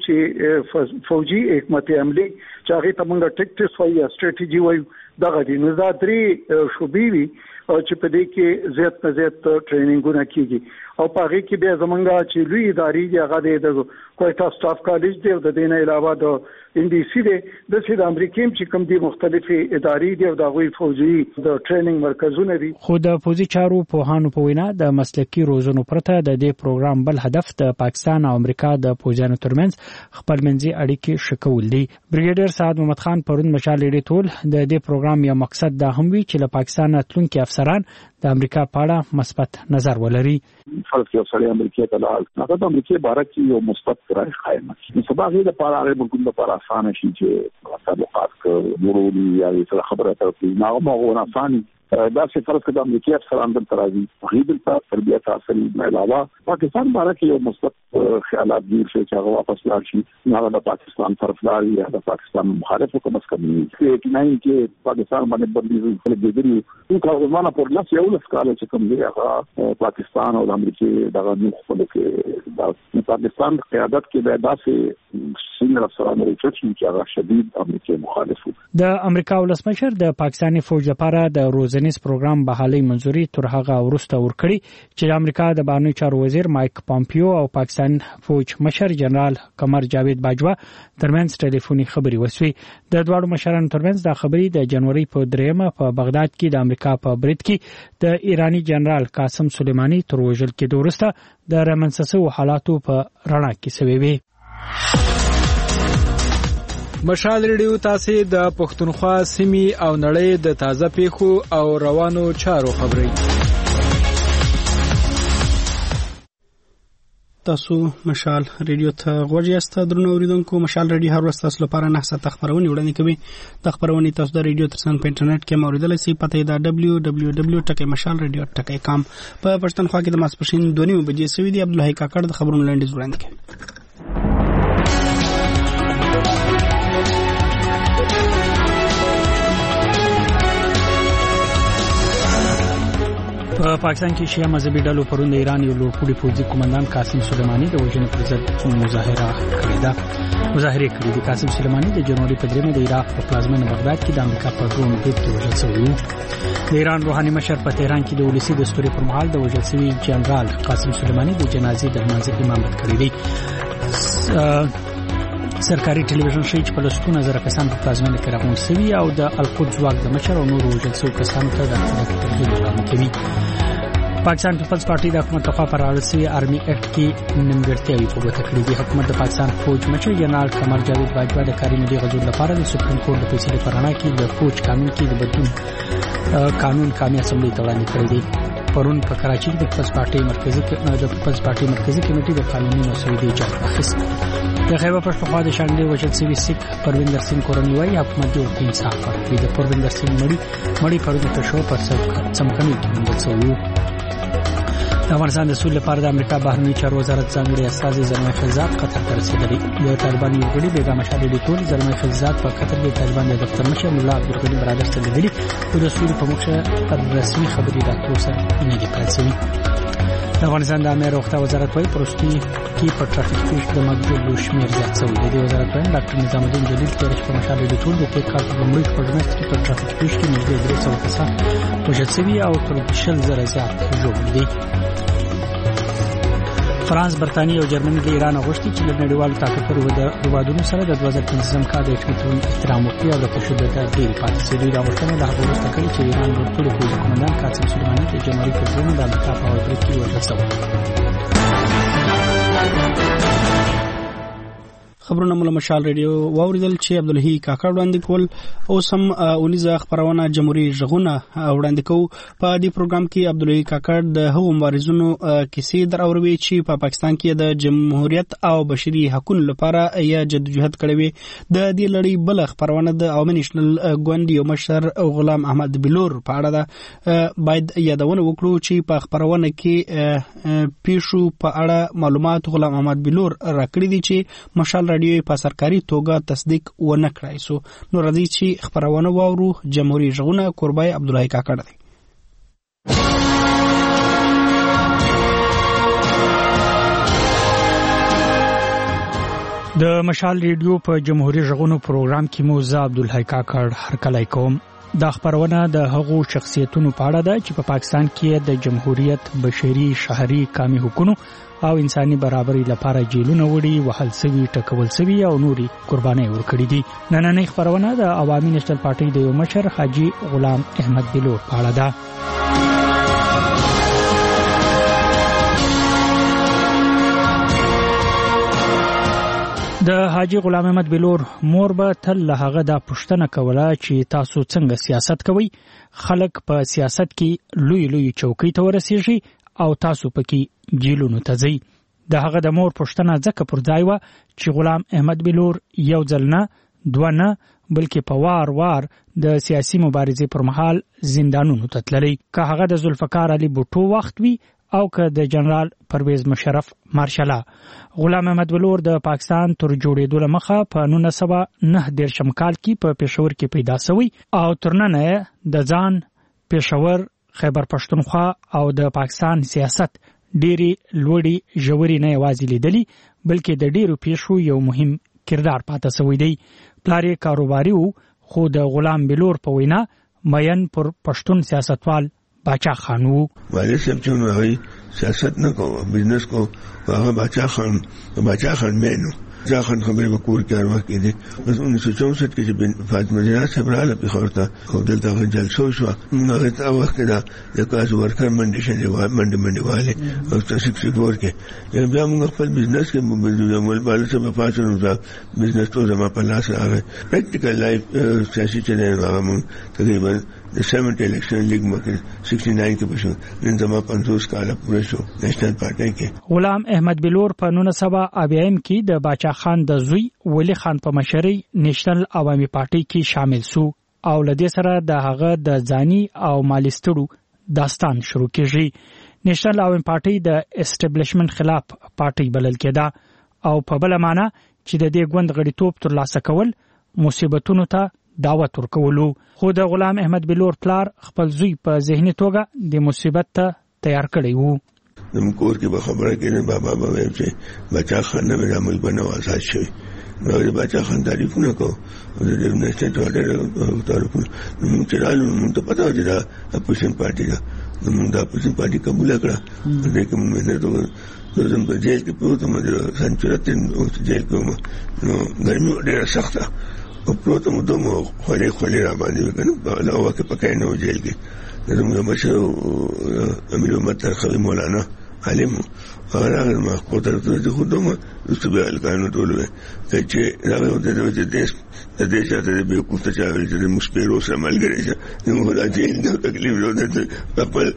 چې فوجي حکمت عملی چې هغه ته موږ ټیکټس وایي استراتیژي وایي دغه دي نو دا درې شوبې وي چې په دې کې زیات نه زیات ټریننګونه کیږي او په هغه کې به زمونږه چې لوی ادارې دی هغه د کوټا سټاف کالج دی او د دې نه علاوه د ان ډي سي دی د سید امریکیم چې کوم دي مختلفي ادارې دي او د غوي فوجي د ټریننګ مرکزونه دي. خو د فوجي چارو په هانو په وینا د مسلکي روزنو پرته د دې پروګرام بل هدف د پاکستان او امریکا د فوجانو ترمنځ خپلمنځي اړیکې شکول دي. بریګیډیر سعد محمد خان پرون مشال لري ټول د دې پروګرام یو مقصد دا هم وی چې له پاکستان تلونکي افسران د امریکا په اړه مثبت نظر ولري. فرض یو سړی امریکا ته لاړ هغه د امریکا باره کې یو مثبت رائے قائم شي. سبا غي د پاره هغه موږ د پاره آسان شي چې تعلقات ورولي یا څه خبره ترې نه مو نه ثاني دا چې فرض کړه د امریکا افسران د ترازی غیب ته تربیت حاصل نه علاوه پاکستان باره کې یو مثبت خیالات دي چې هغه واپس لاړ شي نه د پاکستان طرفدار یا د پاکستان مخالف حکومت کوي چې نه کې پاکستان باندې بندي خلک دي نو کارونه پر لاس یو لس کال چې کوم دی هغه پاکستان او د امریکا دغه نو خپل کې د پاکستان قیادت کې به داسې سینر افسران لري چې هغه شدید امریکا مخالف د امریکا ولسمشر د پاکستاني فوج لپاره د روزنیز پروګرام بحالي منځوري تر هغه وروسته ورکړي چې د امریکا د بهرنیو چارو وزیر مایک پامپیو او پاکستان پاکستان فوج مشر جنرال قمر جاوید باجوا ترمنځ ټلیفوني خبري وسوي د دواړو مشرانو ترمنځ د خبري د جنوري په دریمه په بغداد کې د امریکا په برید کې د ایرانی جنرال قاسم سلیمانی تر وژل کېدو وروسته د رامنځته حالاتو په رڼا کې سوي وي. مشال ریډیو تاسو د پښتونخوا سیمې او نړۍ د تازه پیښو او روانو چارو خبري تاسو مشال ریډیو ته غوږ یاست. درنو اوریدونکو مشال ریډیو هر وخت تاسو لپاره نه ست خبرونه وړاندې کوي. د خبرونه تاسو د ریډیو ترڅنګ په انټرنیټ کې موریدل شي. پته دا دبليو دبليو دبليو ټکی مشال ریډیو ټکی کام په پښتونخوا کې د ماسپښین دوه نیمه بجې سوي دی. عبدالحی کاکړ د خبرونو لاندې وړاندې کوي. په پاکستان کې شیعه مذهبي ډلو پرون د ایران یو لوړپوړي پوځي قومندان قاسم سلیمانی د وژنې پر ضد مظاهره کړې ده. مظاهره کړې دي. قاسم سلیمانی د جنوري په دریمه د عراق په پلازمینه بغداد کې د امریکا په ډرون برید کې وژل شوی و. د ایران روحاني مشر په تهران کې د ولسی دستوري پر مهال د وژل شوی جنرال قاسم سلیمانی د جنازې د لمانځه امامت کړی دی. سرکاري ټلویزیون شي چې په لسګونه زره کسان په پلازمینه کې راغونډ شوي او د القدس واک د مشر او نورو وژل شوي کسانو ته د ترحیب اعلان کوي. پاکستان پیپلز پارټي د حکومت لخوا پر راوړل آرمي اکټ کې نیمګړتیاوې په ګوته کړې دي. حکومت د پاکستان فوج مشر جنرال قمر جاوید باجوا د کاري ملي غړو لپاره د سپریم کورټ د فیصلې پر اړه کې د فوج قانون کې د بدلون قانون قانوني اسمبلی ته وړاندې کړی دی. پرون په کراچي کې د پیپلز پارټي مرکزی د پیپلز پارټي مرکزی کمیټې د قانوني مسودې اجازه اخیسته. د خیبر پښتونخوا د شانګلې وژل شوی سیک پرویندر سینګ کورنۍ وايي حکومت د انصاف ورکړي. د پرویندر سینګ مړی مړی پرون په شو په څمکني کې موندل شوی. د افغانستان د سولې لپاره د امریکا بهرنی چارو وزارت ځانګړي استازي زلمي خلزاد قطر ته رسیدلی. د طالبان یو غړي بیګا مشال ټول زلمي خلزاد په قطر کې طالبان د دفتر مشر مولا عبدالغني برادر سره لیدلي او د سولې په مخه رسمي خبري راټول سره نه دي پاتې شوی. د افغانستان د امیر وخت وزارت وايي پروستي کې په ټرافیک پیښ د مقبول شمیر زیات شوی دی. د وزارت وايي ډاکټر نظام الدین جلیل تیر شپه مشال ټول د تیر کال په لومړي شپږمه کې په ټرافیک پیښ کې نږدې درې سوه کسان وژل شوي او تر شل زره زیات ژوبل دي. فرانس، برتانیې او جرمني د ایران غوښتي چې د نړیوالو طاقتورو هیوادونو سره د دوه زره پنځم کال د اټومي تړون احترام وکړي او د تشدد ډېر پاتې شي. دوی دا غوښتنه د هغه وروسته کړې چې ایران د ټولو پوځي قومندان قاسم سلیماني د جنوري په دریمه د امریکا په برید کې وژل شوی. خبرونه مله مشال ریډیو واوریدل چې عبدالحی کاکړ وړاندې کول. اوس هم اونیزه خبرونه جمهوریت ژغونه وړاندې کوو. په دې پروګرام کې عبدالحی کاکړ د هغو مبارزونو کیسې در اوروي چې په پاکستان کې د جمهوریت او بشري حقوقو لپاره یې جدوجہد کړې وي. د دې لړۍ بل خبرونه د عوامي نېشنل ګوند یو مشر غلام احمد بلور په اړه ده. باید یادونه وکړو چې په خبرونه کې پیښو په اړه معلومات غلام احمد بلور راکړي دي چې مشال رادیو په سرکاري توګه تصدیق ونه کړای سو. نو راځي چې خبرونه واورو. جمهوریت ژغونه قربای عبدالحی کاکړ دی. د مشال ریډیو په جمهوریت ژغونو پروګرام کې مو زه عبدالحی کاکړ هرکلی کوم. دا خبرونه د هغو شخصیتونو په اړه ده چې په پاکستان کې د جمهوریت بشري شهري قومي حقوقو او انساني برابرۍ لپاره جیلونه وړي، وهل شوي، ټکول شوي او نوري قربانۍ ورکړي دي. نننۍ خبرونه د عوامي نېشنل پارټۍ د یو مشر حاجي غلام احمد بلور په اړه ده. د حاجي غلام احمد بلور مور به تل له هغه دا پوښتنه کوله چې تاسو څنګه سیاست کوئ؟ خلک په سیاست کې لوی لوی چوکۍ ته ورسیږي او تاسو پکې جیلونو ته ځئ. د هغه د مور پوښتنه ځکه پر ځای وه چې غلام احمد بلور یو ځل نه دوه نه بلکې په وار وار د سیاسي مبارزې پر مهال زندانونو ته تللی، که هغه د ذوالفقار علي بوټو وخت وي او که د جنرال پرویز مشرف مارشاله. غلام احمد بلور د پاکستان تر جوړېدو له مخه په نولس سوه نهه دېرشم کال کې په پېښور کې پیدا شوی او تر ننه د ځان، پېښور، خیبر پښتونخوا او د پاکستان سیاست ډېری لوړې ژورې نه یوازې لیدلي بلکې د ډېرو پیښو یو مهم کردار پاتې شوی دی. پلار یې کاروباري و خو د غلام بلور په وینا مین پر پښتون سیاستوال باچا خان وو. والد صاحب چې نو سیاست نه کوو، بزنس کو، هغه باچا خان باچا خان مینو باچا خان خبرې وکور کې اروا کې دي. بس انیس سو چونسٹھ کې چې فاطمه جناح صاحب رااله په خورته او دلته غو جلسه شو، هغه تا وخت دا د کاس ورکر منډي شنه و منډي منډي والے او تاسو کې څور کې بیا موږ خپل بزنس کې موږ مول بالا څه په فاصله نو بزنس ته زما په لاس راغی. پریکټیکل لایف سیاسي چلن هغه تقریبا د سیونټ الیکشن لیګ مکه سکسٹی نائن کې بشو، نن زما پنځوس کاله پوره شو نېشنل پارټي کې. غلام احمد بلور په نولس سوه اویا کې د باچا خان د زوی ولی خان په مشرۍ نېشنل عوامي پارټي کې شامل سو او لدې سره د هغه د ځاني او مالی ستړو داستان شروع کیږي. نېشنل عوامي پارټي د اسټابلیشمنت خلاف پارټي بلل کېده او په بل معنا چې د دې ګوند غړیتوب ترلاسه کول مصیبتونو ته دعوت ورکولو. خو د غلام احمد بلور پلار خپل زوی په ذهني توګه د مصیبت ته تیار کړی وو. زموږ کور کې به خبره کېده بابا به وایم چې بچا خان نه مې د ملک په نو آزاد شوی، نو د بچا خان تعریفونه کو د نېشنل ټاټر تعریفونه موږ چې رالو موږ ته پته و چې دا اپوزیشن پارټي ده، موږ د اپوزیشن پارټي قبول کړه. دې کوم مهنت وکړه زم په جیل کې پروت وم، د سنچرت جیل کې وم، نو ګرمي ډېره سخته او پروت وم، دوه مو خولې خولې را باندې وکړم لا وکه پکې نه و جیل کې. زموږ مشر امیر محمد ترخوي مولانا عالم هغه ما خپل طرف ته خو دومره رسوبه الکانو ټولوي چې راغله د دې د دې شاته به کوفته چاوي چې مشپېرو سره ملګری شه نو خدای دې نو تکلیف ورته خپل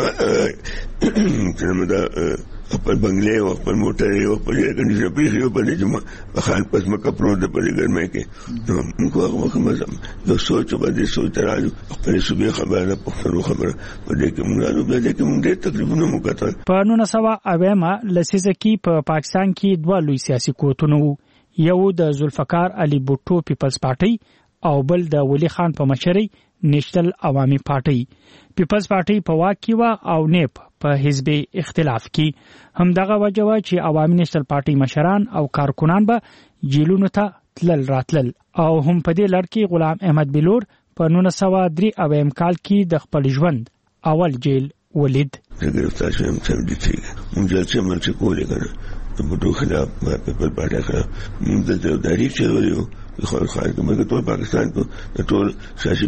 چې دا خپل بنگلې او خپل موټر او خپل کنډیشن پیښو په دې جمع خان پس مکه پرو د پرې ګرمه کې نو موږ هغه مزم یو سوچ باندې سوچ راځو خپل صوبې خبره پښتنو خبره په دې کې موږ راځو په دې کې موږ ډېر تقریبا وکړل. په نولس سوه اویا لسیزه کې په پاکستان کې دوه لوی سیاسي قوتونه وو، یو د ذوالفقار علي بوټو پیپلز پارټي او بل د ولی خان په مشرۍ نېشنل عوامي پارټي. پیپلز پارټي په واک کې و او نیپ په حزب اختلاف کې. همدغه وجه و چې عوامي نېشنل پارټي مشران او کارکنان به جیلونو ته تلل راتلل او هم په دې لړ کې غلام احمد بلور په نولس سوه درې اویا کال کې د خپل ژوند اول جیل ولید. گرفتار شوم سمجھي چې موږ چې موږ چې کولې کنه د بوټو خلاف پیپل پارټي خلاف موږ د تاریخ چلولیو خو خارج موږ ټول پاکستان ته ټول سیاسي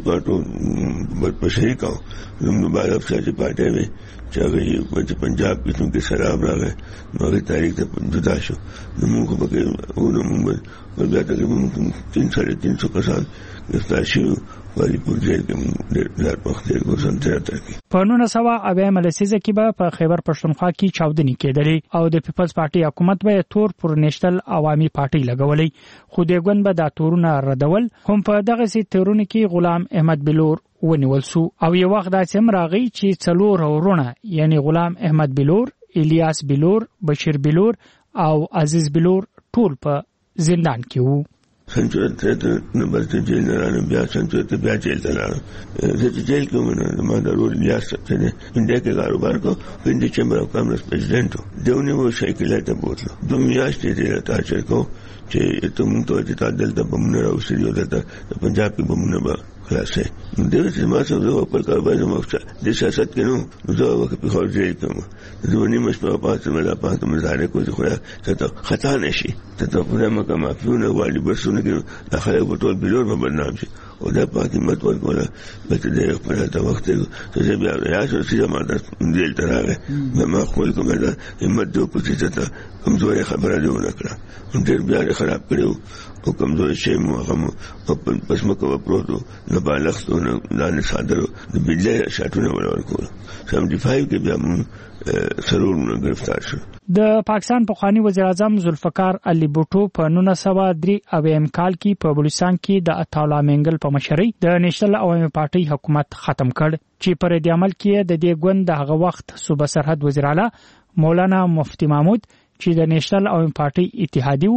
پارټو په شریک او موږ باندې سیاسي پارټي وي چې هغه په پنجاب کې څنګه سراب راغی نو هغه تاریخ ته جدا شو. نو موږ په کې او موږ بیا تقریبا تین ساڑھے تین سو کسان گرفتار شو والی پور جیل کې لار پخته ګوسن تر کې. په نولس سوه اویا لسیزه کې به په خیبر پښتونخوا کې چاودنې کېدلې او د پیپلز پارټي حکومت به تور پر نېشنل عوامي پارټي لګولې، خو د ګوند به دا تورونه ردول. هم په دغه سي تورونه کې غلام احمد بلور ونیول سو او یو وخت داسې هم راغی چې څلور ورونه یعنی غلام احمد بلور، الیاس بلور، بشیر بلور او عزیز بلور ټول په زندان کې وو. سنچور ته نمبر ته جیل نه راغلم، بیا سنچور ته بیا جیل ته لاړم. زه چې جیل کې وم نو ما د رول الیاس څخه نه انډیا کې کاروبار کو، انډیا چیمبر اف کامرس پریزیډنټ و. دونه و شایکله ته بوتلو دوه میاشتې دې ته چر کو چې ته مونږ ته چې تا دلته بمونه راوستي یو دلته پنجاب کې بمونه به خلاصې دغه چې ما څه زه خپل کاروبار زما د سیاست کې نو زه وکړ په خور جیل کې وم. زه ونی مش په پاتې مله پاتې مزاره کو خو ته خطا نشي ته ته په مکه مافیونه والی برسونه کې داخله په ټول بلور په بدنام شي او دا پاتې مت ورکوله به ته د خپل ته وخت ته بیا یا چې ما د جیل ته راغی ما خپل کوم دا همت دې په چې ته کمزوري خبره دی ونکړه ډېر بیا خراب کړو او کمزوري شي مو هغه په پسمکه پروتو نه بالښت نه لاندې صادرو د بجلی شاټونه ورکول. سمجي فایو کې بیا موږ سرور گرفتار شو. د پاکستان پخوانی وزیر اعظم ذوالفقار علي بوټو په نولس سوه درې اویا کال کې په بلوچستان کې د اطاولا منګل په مشرۍ د نېشنل عوامي پارټي حکومت ختم کړ چې پر دې عمل کې د دې ګوند د هغه وخت صوبه سرحد وزیر اعلی مولانا مفتی محمود چې د نېشنل عوامي پارټي اتحادیو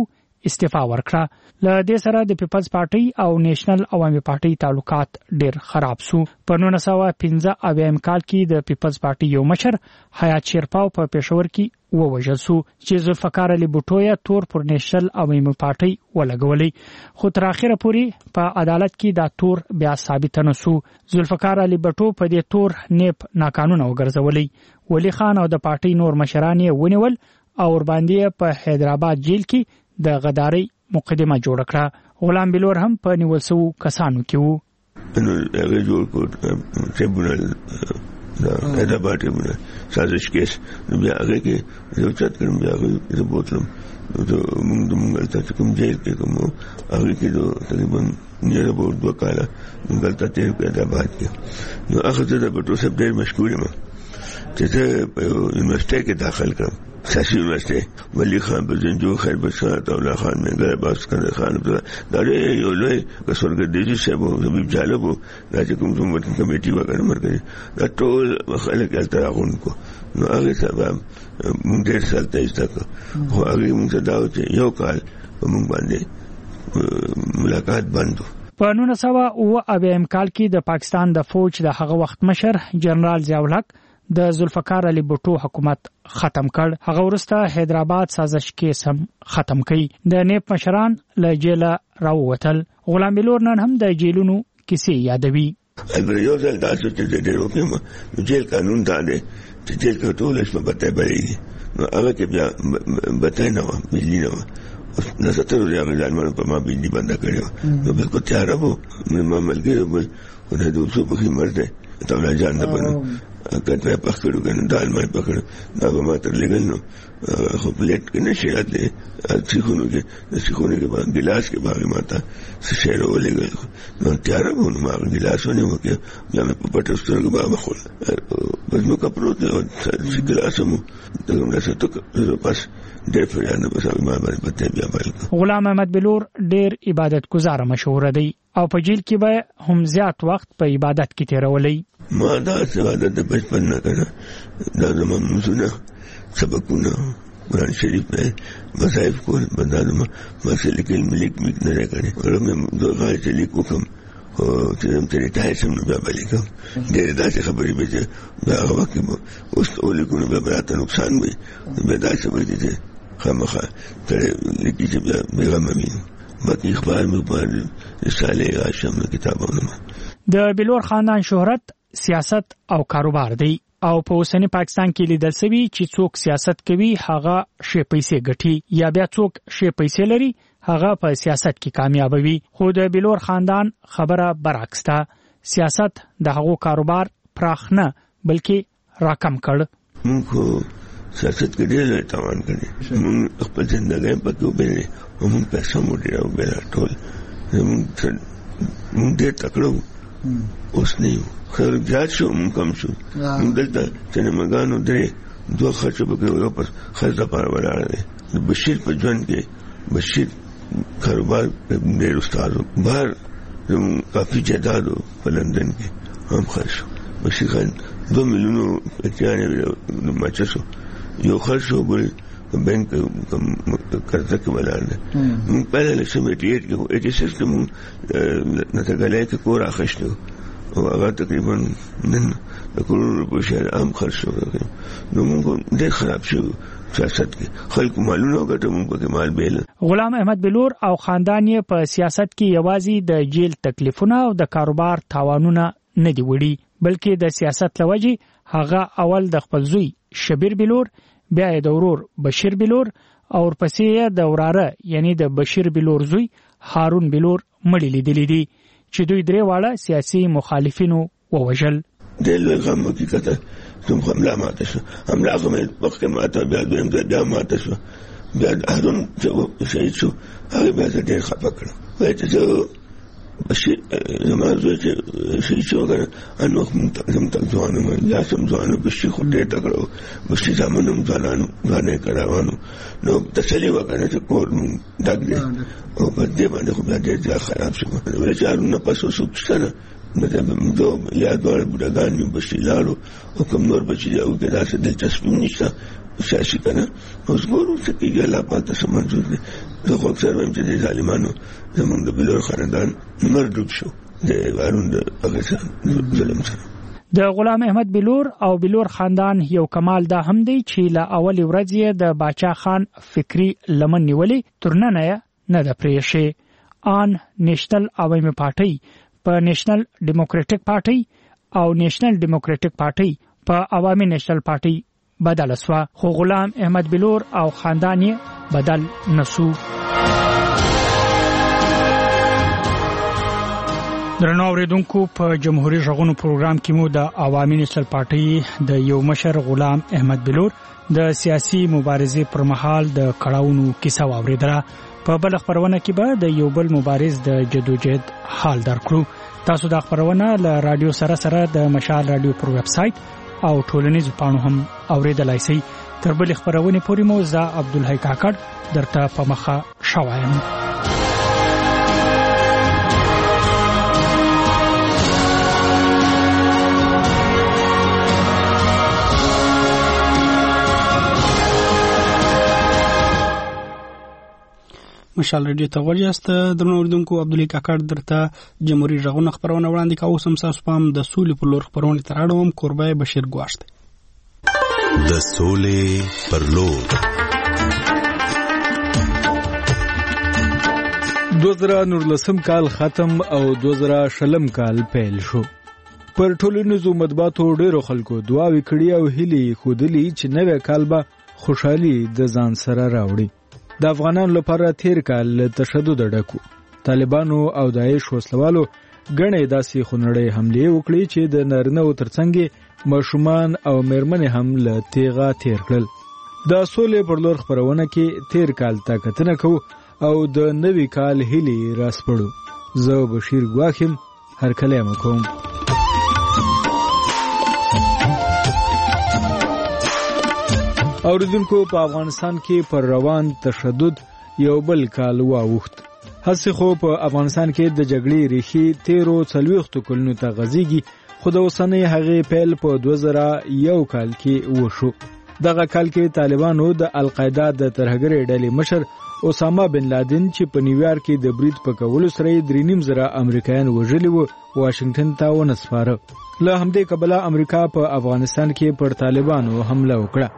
استعفا ورکړه. له دې سره د پیپلز پارټي او نېشنل عوامي پارټي تعلقات ډېر خراب سو. په نولس سوه پنځه اویایم کال کې د پیپلز پارټي یو مشر حیات شیرپاو په پېښور کې ووژل سو چې ذوالفقار علي بوټو یې تور پر نېشنل عوامي پارټي ولګولې، خو تر اخره پورې په عدالت کې دا تور بیا ثابت نه سو. ذوالفقار علي بوټو په دې تور نیب ناقانونه وګرځولې. ولی خان او د پارټي نور مشران یې ونیول او ور باندې په حیدرآباد جیل کې د غداري مقدمه جوړ کړه. غلام بلور هم په نیول سو کسانو کې وو. نو هغه جوړ کړ ټریبونل دا حیدرآباد ټریبونل سازش کیس. نو بیا هغه کې یو چت کړم، بیا هغه زه بوتلم نو موږ د موږ ته کوم جیل کې کوم هغه کې نو تقریبا نیره به دوه کاله موږ ته تیر په حیدرآباد کې. نو هغه ته د بټو صاحب ډېر مشکور یم چې زه په یونیورسيټي کې داخل کړم، سیاسي یونیورسيټي. ولی خان بزنجو، خیر بشارت، الله خان منګر، باسکندر خان، دا یو لوی کسورګدیجی صاحب او حبیب جالب دا چې کوم کوم کمیټي وغیرہ مرګي دا ټول خلک التراغون کو. نو هغه سبب موږ ډېر سالته ایستو، خو هغه موږ دا چې یو کال موږ باندې ملاقات بندو. په نولس سوه اوه اویایم کال کې د پاکستان د فوج د هغه وخت مشر جنرال ضیاء الحق د ذوالفقار علي بوټو حکومت ختم کړ. هغه ورسته حیدرآباد سازش کیس هم ختم کړي. د نیب مشران له جیل راووتل. غلام بلور نن هم د جیلونو کیسې یادوي. البته یو ځل تاسو چې د ډېرو کې جیل قانون دا دی چې جیل کې ټول اسمه بته بریږي. نو هغه کې بیا بته نه و، بجلی نه و. نه ستاسو یې هغه ځان په ما بجلی بنده کړو. نو بالکل تیار وو. مې ما ملګری بل ونه د اوسو په خمر ده ته ولا جان نه بنو کته پکړو کنه دال مې پکړ دا به ما تر لګل نو خو پلیټ کې نشي راځي چې خونو کې د شخونه کې باندې ګلاس کې باندې ماته شهر ولګل. نو تیار وو نو ما ګلاسونه وکي بیا مې په پټو سترګو باندې خول بس نو کپرو ته چې ګلاس مو دغه نه ستو پس ډېر فرانه بس ما باندې پته بیا بل. غلام احمد بلور ډېر عبادت گزار مشهور دی او په جیل کې به هم زیات وخت په عبادت کې تیرولې. ما دا عبادت د بچپن نه کړه، دا زموږ مسونه سبقونه قرآن شریف میں مصائف کو بندہ مسئلے کے ملک ملک نہ رہ کرے اور میں دو غار چلی کو کم اور تیرے ٹائر سے میں بیا بلی کم دیر دا سے خبری بیچے بیا وقت اس اولی کو بیا براتا نقصان بھی بیا دا سے بیچے تھے خام خواہ تیرے لکی سے بیا بیغم امین باقی اخبار میں اخبار رسالے آشم کتابوں میں. د بلور خاندان شهرت سیاست او کاروبار دی او په اوسنی پاکستان کې لیدل شوی چې څوک سیاست کوي هغه شی پیسې ګټي یا بیا څوک شی پیسې لري هغه په سیاست کې کامیاب وي. خو د بلور خاندان خبره برعکس ده. سیاست د هغو کاروبار پراخ نه بلکې راکم کړ. موږ سیاست کې ډېر تاوان کړی، موږ خپل ژوندۍ په کې وبېلې، موږ پیسې مو ډېر وبېل ټول، موږ ډېر تکړه اوس نه یو. خیر زیات شو مونږ کم شو. مونږ دلته سینماګانو درې دوه خرچه پکې یو پس خرڅ لپاره ولاړ دی. د بشیر په ژوند کې بشیر کاروبار ډېر استاد و، بهر کافي جایداد په لندن کې هم خرڅ شو. بشیر خان دو میلیونو اتیانې ماچه شو، یو خرڅ شو ګورې بینک قرضه کې ولاړ دی. مونږ پهله لسم ایټي ایټ کې ایټي سکس کې مونږ نتګلای کې کور اخیستی او هغه تقریبا نن د کروڑ روپیو شهر عام خرڅ شو. نو موږ ډېر خراب شو سیاست کې، خلکو مالونه وګټه موږ پکې مال بیل. غلام احمد بلور او خاندان یې په سیاست کې یوازې د جیل تکلیفونه او د کاروبار تاوانونه نه دی وړي، بلکې د سیاست لوجې هغه اول د خپل زوی شبیر بلور، بیا د ورور بشیر بلور او ورپسې د وراره یعنی د بشیر بلور زوی هارون بلور مړي لیدلې دي چې دوی درې واړه سیاسي مخالفینو ووژل. د لوی غم حقیقت کوم حمله ماته شو، حمله کومه وخت ماته بیا دویم ځل ماته شو، بیا هارون چې شهید شو هغه بیا ډېر خفه کړ. وایي چې بشیر زما زوی چې شهید شو کنه ان وخت زم تک ځوان یم یا سم ځوان بشیر خو ډېر تکړه بشیر زمونږ ځوانانو ځانې کړهوانو نو تسلی وکړه چې کور ډک دی او په دې باندې خو بیا ډېر ځای خراب شو. ولې چې هارون نه پس وسو کښته مطلب موږ یا دوه بډاګان یو بشیلارو او کوم نور بچی او کې داسې دلچسپي نشته سیاسي کنه اوس ګورو چې کیږي الله پاک ته منظور دي. زه خو اکثر وایم چې د ظالمانو زمونږ د بلور خاندان مردود شو د وارون د پاکستان ظلم سره. د غلام احمد بلور او بلور خاندان یو کمال دا هم دی چې له اول ورځې د باچا خان فکری لمن نیولې ترنه نه د پریشه آن نېشنل عوامي پارټي په نېشنل ډیموکراټک پارټي او نېشنل ډیموکراټک پارټي په عوامي نېشنل پارټي بدل شو، خو غلام احمد بلور او خاندان یې بدل نشو. درنو اوریدونکو په جمهوریت غونو پروګرام کې مو د عوامي نېشنل پارټي د یو مشر غلام احمد بلور د سیاسي مبارزې پر مهال د کړهونو کیسه واوریدله. په بل خبرونه کې به د یو بل مبارز د جدوجہد حال درکړو. تاسو د خبرونه له رادیو سره سره د مشال رادیو پر ویب سټ او ټولنیزو پاڼو هم اوریدلای شئ. تر بل خبرونه پورې مو زه عبدالحی کاکړ درته په مخه شوایم. مشال رادیو ته ورجاست. درنو اوریدونکو عبدالحی کاکړ درته جمهوریت غونډه خبرونه وړاندې کوم. سم تاسو پام د سولې په لور خبرونه تراړوم. قربای بشیر ګواشت د سولې پر لور. دوه زره نولسم کال ختم او دوه زره شلم کال پیل شو. پر ټولنیزو مطبوعاتو ډیرو خلکو دعاوې کړې او هیلې خودلې چې نوې کال به خوشحالي د ځان سره راوړي. د افغانانو لپاره تیر کال تشدد ډکو. طالبانو او داعش وسلوالو ګڼې داسې خونړۍ حملې وکړې چې د نارینه‌و ترڅنګ ماشومان او میرمنې هم له تیغه تیر کړل. د سولې پر لور خبرونه کې تیر کال ته کتنه کوو او د نوي کال هیلې راسپړو. زه بشیر ګواخم هر کله مکوم. اوریدونکو په افغانستان کې پر روان تشدد یو بل کال واوښت. هڅې خو په افغانستان کې د جګړې ریښې تیرو څلوېښتو کلونو ته غځېږي، خو د اوسنۍ هغې پیل په دوه زره یو کال کې وشو. دغه کال کې طالبانو د القاعده د ترهګرۍ ډلې مشر اسامه بن لادن چې په نیویارک کې د برید په کولو سره درې نیم زره امریکایان وژلي وو واشنگټن ته ونسپاره. له همدې کبله امریکا په افغانستان کې پر طالبانو حمله وکړه.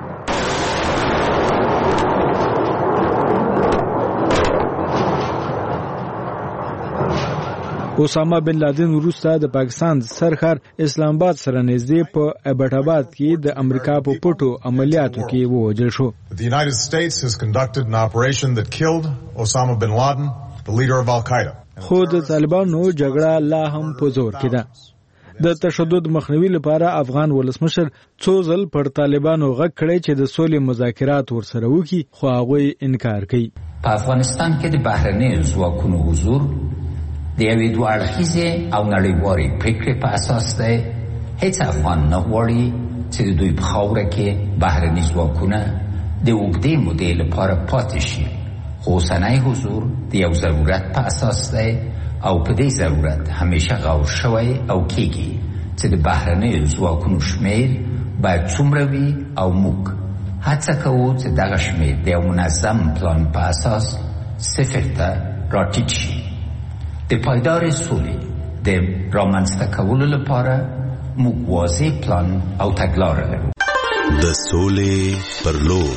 اسامه بن لادن وروسته د پاکستان سرخر اسلام آباد سره نږدې په ابټ آباد کې د امریکا په پټو عملیاتو کې ووژل شو. The United States has conducted an operation that killed Osama bin Laden, the leader of Al-Qaeda. خو د طالبانو جګړه لا هم په زور کې ده. د تشدد مخنیوي لپاره افغان ولسمشر څو ځل پر طالبانو غږ کړی چې د سولې مذاکرات ورسره وکړي، خو هغوی انکار کوي. په افغانستان کې د بهرنیو ځواکونو حضور د یوې دوه اړخیزې او نړیوالې پریکړې په اساس دی. هیڅ افغان نه غواړي چې د دوی په خاوره کې بهرني ځواکونه د اوږدې مودې لپاره پاتې شي، خو اوسنی حضور د یو ضرورت په اساس دی او په دې ضرورت همیشه غور شوی او کېږي چې د بهرنیو ځواکونو شمیر باید څومره وي او موږ هڅه کوو چې دغه شمیر د یو منظم پلان په اساس صفر ته راټیټ شي. د پایدار سولې د رامنځته کولو لپاره موږ واضح پلان او تګلاره لرو. د سولې پر لور.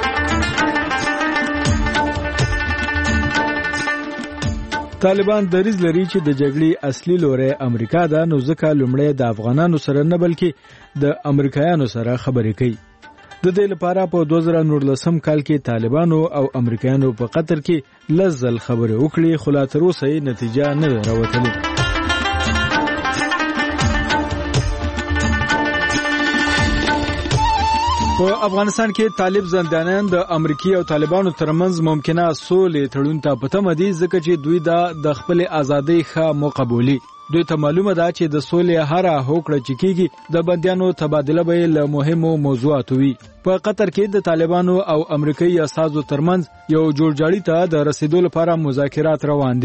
طالبان دریځ لري چې د جګړې اصلي لوری امریکا ده، نو ځکه لومړی د افغانانو سره نه بلکې د امریکایانو سره خبرې کوي. د دې لپاره په دوه زره نولسم کال کې طالبانو او امریکایانو په قطر کې لس ځل خبرې وکړې، خو لا تر اوسه یې نتیجه نه ده راوتلې. په افغانستان کې طالب زندانیان د امریکای او طالبانو ترمنځ ممکنه سولې تړون ته په تمه دي، ځکه چې دوی دا د خپل ازادۍ ښه مقبولي. دوی ته معلومه ده چې د سولې هره هوکړه چې کیږي د بندیانو تبادله به له مهمو موضوعاتو وي. په قطر کې د طالبانو او امریکایي اساسو ترمنځ یو جوړجاړي ته د رسیدو لپاره مذاکرات روان دي.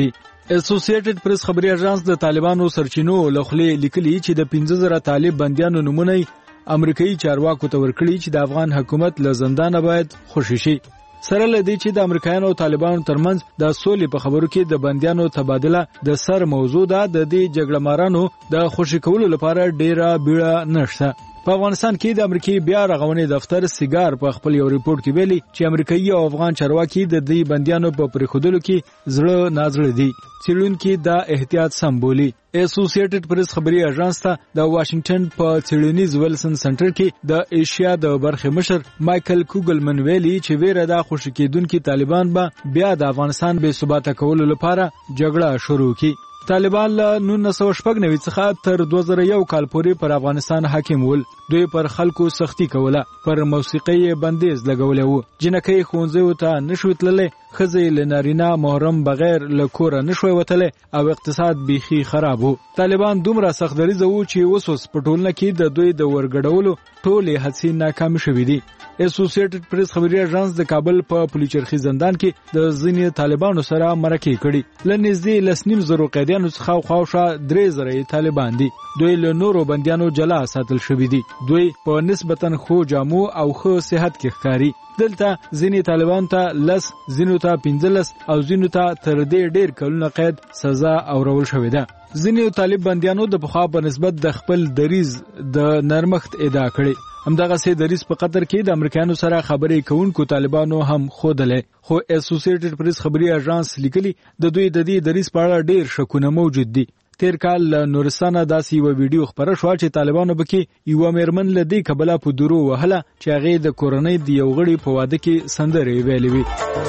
اسوسییټډ پریس خبري اژانس د طالبانو سرچینو لخوا لیکلي چې د پنځه زره طالب بنديانو نمونه امریکایي چارواکو ته ورکړي چې د افغان حکومت له زندانه باید خوشی شي. سره لدی چې د امریکایانو او طالبانو ترمنځ د سولې په خبرو کې د بنديانو تبادله د سر موضوع ده، د دې جګړه مارانو د خوشی کولو لپاره ډیره بیړه نشته. په افغانستان کې د امریکای بیا رغونې دفتر سیګار په خپل یو ریپورت کې ویلي چې امریکایي او افغان چارواکي د دې بنديانو په پریښودلو کې زړه نازړه دي. څېړونکي دا احتیاط سم بولي. اسوسییټډ پریس خبري اژانس ته د واشنگټن په څېړنیز ویلسن سنټر کې د ایشیا د برخې مشر مایکل کوګلمن ویلي چې ویره دا خوشی کېدونکي طالبان به بیا د افغانستان بې ثباته کولو لپاره جګړه شروع کړي. طالبان له نولس سوه شپږ نوي څخه تر دوه زره یو کال پورې پر افغانستان حاکم ول. دوی پر خلکو سختی کوله، پر موسیقي بندیز لګولې وو، جنکۍ ښوونځیو ته نشوي تللی، ښځې له نارینه محرم بغیر له کوره نشوی وتلی او اقتصاد بیخي خراب وو. طالبان دومره سخت دریځه وو چې اوس اوس په ټولنه کې د دوی د ورګډولو ټولې هڅې ناکامې شوې دي. اسوسییټډ پریس خبري اژانس د کابل په پولیچرخي زندان کې د ځینې طالبانو سره مرکې کړي. له نږدې لس نیم زرو قیدیانو څخه خواوشا درې زره طالبان دي. دوی له نورو بندیانو جلا ساتل شوي دي. دوی په نسبتاً خو جامو او ښه صحت کې ښکاري. دلته ځینې طالبان ته لس، ځینو ته پنځلس او ځینو ته تر دې ډېر کلونه قید سزا اورول شوې ده. ځینې طالب بندیانو د پخوا په نسبت د خپل دریز د نرمښت ادعا کړې. همدغه سي دریز په قطر کې د امریکایانو سره خبرې کوونکو طالبانو هم خوده. خو اسوسییټډ پریس خبري اژانس لیکلي د دوی د دې دریز په اړه ډېر شکونه موجود دي. تیر کال نورستان داسې یو ویډیو خبره شو چې طالبانو بکې یو میرمن له دې کبله په درو وهله چې هغه د کورنۍ د یو غړي په واده کې سندرې ویلې وي.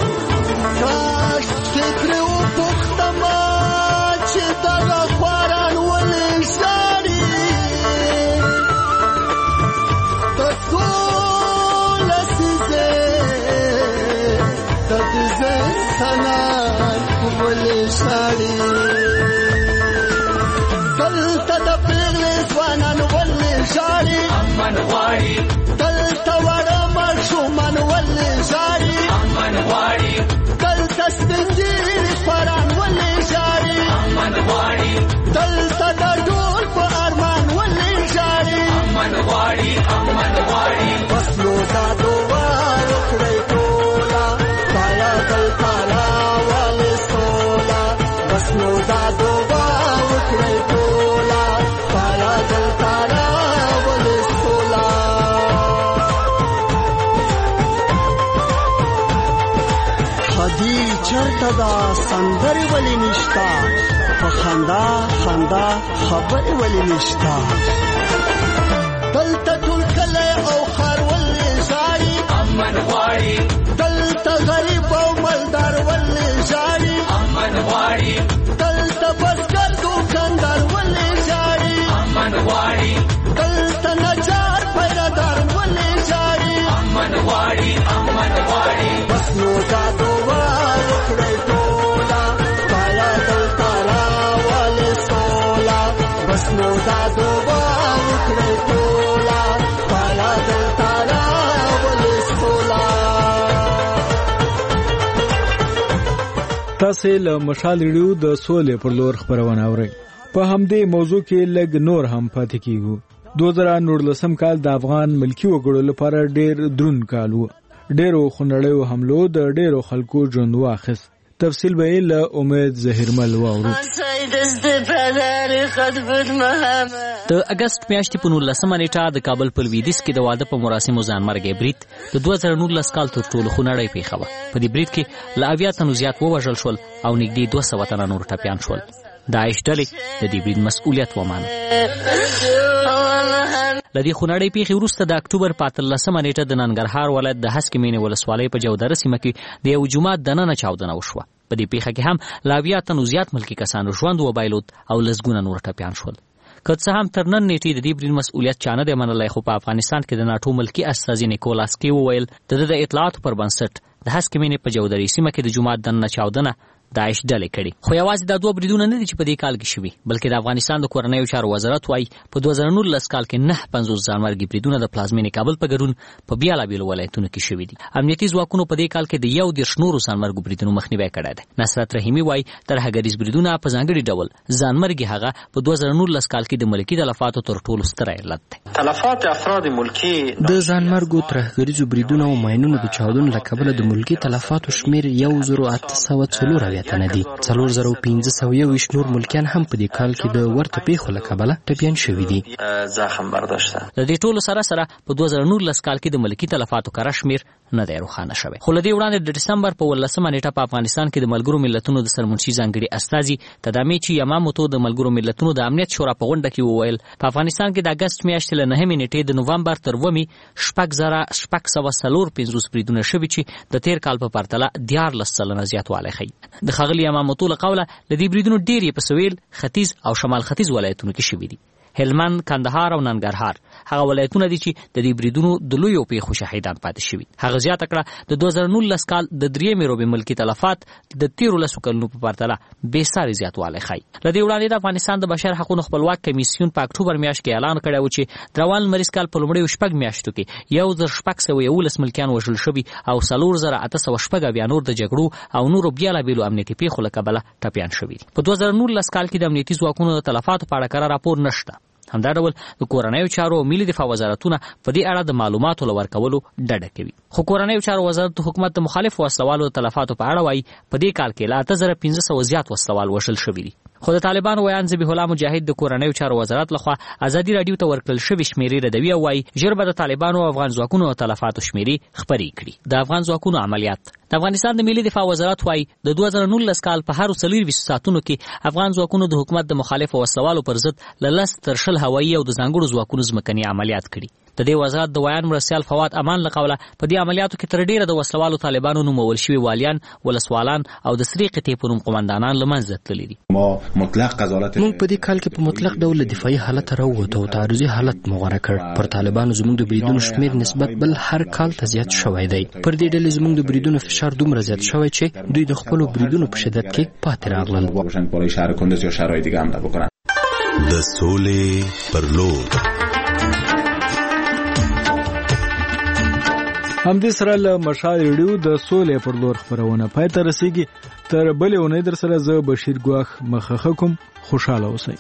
امن غواړي دلته وړه ماشومان ولې ژاړي، امن غواړي دلته سپین ږیري پران ولې ژاړي، امن غواړي دلته د ډول په ارمان ولې ژاړي، امن غواړي امن غواړي. بس نو دا دعا وکړئ ټوله پایا دلته راولې سوله، بس نو دا دعا وکړئ ټوله پایا دلته چرته دا سندرې ولې نشتا، په خندا خندا خبرې ولې نشتا، دلته ټول کلی او ښار ولې ژاړي، امن غواړي دلته غریب او مالدار ولې ژاړي، امن غواړي دلته بزګر دوکاندار ولې ژاړي، امن غواړي دلته نجار پیرهدار ولې ژاړي، امن غواړي امن غواړي. بس نو دا دعا وکړئ ټوله پایا دلته راولې سوله، بس نو دا دعا وکړئ ټوله پایا دلته راولې سوله. تاسې له مشال ریډیو د سولې پر لور خبرونه اورئ. په همدې موضوع کې لږ نور هم پاتې کیږو. دوه زره نولسم کال د افغان ملکی وګړو لپاره ډېر دروند کال و. ډېرو خونړیو حملو د ډېرو خلکو ژوند واخیست. تفصیل به یې له امید زهیرمل واورو. د اګست میاشتې په نولسمه نیټه د کابل په لویدیځ کې د واده په مراسمو ځانمرګی برید د دوه زره نولس کال تر ټولو خونړی پیښه وه. په دې برید کې له اویا تنو زیات ووژل شول او نږدې دوه سوه تنه نور ټپیان شول. داعش ډلې د دې برید مسؤلیت ومانه. له دې خونړۍ پیښې وروسته د اکتوبر په اتلسمه نیټه د ننګرهار ولایت د هسکې مینې ولسوالۍ په جودره سیمه کې د یو جومات دننه چاودنه وشوه. په دې پیښه کې هم له اویا تنو زیات ملکي کسانو ژوند وبایلود او لسګونه نور ټپیان شول. که څه هم تر نن نیټې د دې برید مسؤلیت چا نه دی منلی، خو په افغانستان کې د ناټو ملکي استازي نیکولاس کی وویل د ده د اطلاعاتو پر بنسټ د هسکې مینې په جودرې سیمه کې د جومات دننه چاودنه داعش ډلې کړي. خو یوازې دا دوه بریدونه نه دي چې په دې کال کې شوي، بلکې د افغانستان د کورنیو چارو وزارت وايي په دوه زره نولس کال کې نه پنځوس ځانمرګي بریدونه د پلازمینې کابل په ګډون په بیلابیلو ولایتونو کې شوي دي. امنیتي ځواکونو په دې کال کې د یو دېرش نورو ځانمرګو بریدونو مخنیوی کړی دی. نصرت رحیمي وايي ترهګریز بریدونه په ځانګړي ډول ځانمرګي هغه په دوه زره نولس کال کې د ملکي تلفاتو تر ټولو ستر علت دی. تلفات افراد ملکی د ځانمرګو ترهګریزو بریدونو او ماینونو د چاودنو له کبله د ملکي تلفاتو شمیر یو زر اته سوه څلور اویا تنه دي. څلور زره پنځه سوه یوویشت نور ملکیان هم په دې کال کې د ورته پیښو له کبله ټپیان شوي دي. زخم برداشته. د دې ټولو سره سره په دوه زره نولس کال کې د ملکي تلفاتو کره شمیر نه دی روښانه شوی. خو له دې وړاندې د ډسمبر په ولسمه نیټه په افغانستان کې د ملګرو ملتونو د سرمنشي ځانګړي استازي تدامیچی یاماموتو د ملګرو ملتونو د امنیت شورا په غونډه کې وویل په افغانستان کې د اګست میاشتې له نهمې نیټې د نومبر تر اوومې شپږ زره شپږ سوه څلور پنځوس بریدونه شوي چې د تیر کال په پرتله دیارلس سلنه زیاتوالی ښیي. د ښاغلي یاماموتو له قوله له دې بریدونو ډېر یې په سویل، ختیځ او شمال ختیځ ولایتونو کې شوي دي. هلمند، کندهار او ننګرهار هغه ولایتونه دي چې د دې بریدونو د لویو پیښو شهیدان پاتې شوي. هغه زیاته کړه د دوه زره نولس کال د درېیمې روبې ملکي تلفات د تیرو لسو کلونو په پرتله بېساري زیاتوالی ښیي. له دې وړاندې د افغانستان د بشر حقونو خپلواک کمیسیون په اکتوبر میاشت کې اعلان کړی و چې د روان لمریز کال په لومړیو شپږ میاشتو کې یو زر شپږ سوه یولس ملکیان وژل شوي او څلور زره اته سوه شپږ اویا نور د جګړو او نورو بیلابیلو امنیتي پیښو له کبله ټپیان شوي دي. په دوه زره نولس کال کې د امنیتي ځواکونو د تلفاتو په اړه کره راپور نشته. همدا ډول د کورنیو چارو او ملي دفاع وزارتونه په دې اړه د معلوماتو له ورکولو ډډه کوي. خو کورنیو چارو وزارت د حکومت د مخالفو وسلوالو د تلفاتو په اړه وایي په دې کال کې له اته زره پنځه سوه زیات وسلوال وژل شوي دي. خو د طالبانو ویان ذبیح الله مجاهد د کورنیو چارو وزارت لخوا ازادي راډیو ته ورکړل شوې شمیرې ردوي او وایي ژر به د طالبانو او افغان ځواکونو د تلفاتو شمیرې خپرې کړي. د افغان ځواکونو عملیات د افغانستان د ملي دفاع وزارت وايي د دوه زره نولس کال په هر څلورویشت ساعتونو کې افغان ځواکونو د حکومت د مخالفو وسلوالو پر ضد له لس تر شل هوایي او د ځانګړو ځواکونو ځمکني عملیات کړي. د دې وزارت د ویان مرستیال فواد امان له قوله په دې عملیاتو کې تر ډیره د وسلوالو طالبانو نومول شوي والیان، ولسوالان او د سرې قطعې په نوم قومندانان له منځه تللي دي. موږ په دې کال کې په مطلق ډول دفاعي حالت راووتو او تعرضي حالت مو غوره کړ. پر طالبانو زموږ د بریدونو شمیر نسبت بل هر کال ته زیات شوی دی. پر دې ډلې زموږ د بریدونو فشار دومره زیات شوی چې دوی د خپلو بریدونو په شدت کې پاتې راغلل. د سولې پر لور همدې سره له مشال ریډیو د سولې پر لور خبرونه پای ته رسیږي. تر بلې اونۍ در سره زه بشیر ګواخ مخه کوم. خوشاله اوسئ.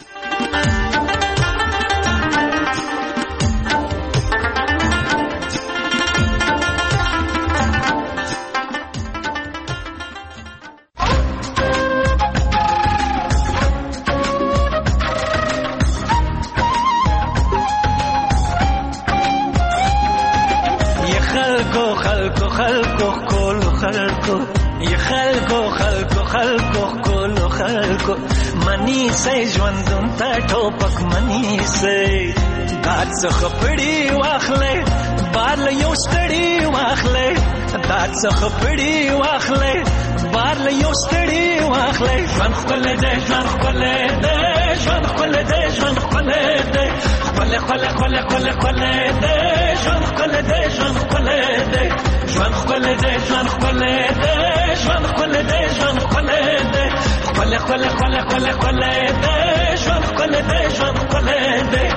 منی سې ژوندون ته ټوپک منی سې دات څخه پړی واخلې بار له یو ستړی واخلې دات څخه پړی واخلې بار له یو ستړی واخلې ژوند خپل دې ژوند خپل دې ژوند خپل دې ژوند خپل دې خپل خپل خپل خپل خپل دې ژوند خپل دې ژوند خپل دې ژوند خپل دې ژوند خپل دې ژوند خپل دې ژوند خپل دې خپل خپل خپل خپل خپل دې ژوند خپل دې ژوند خپل دې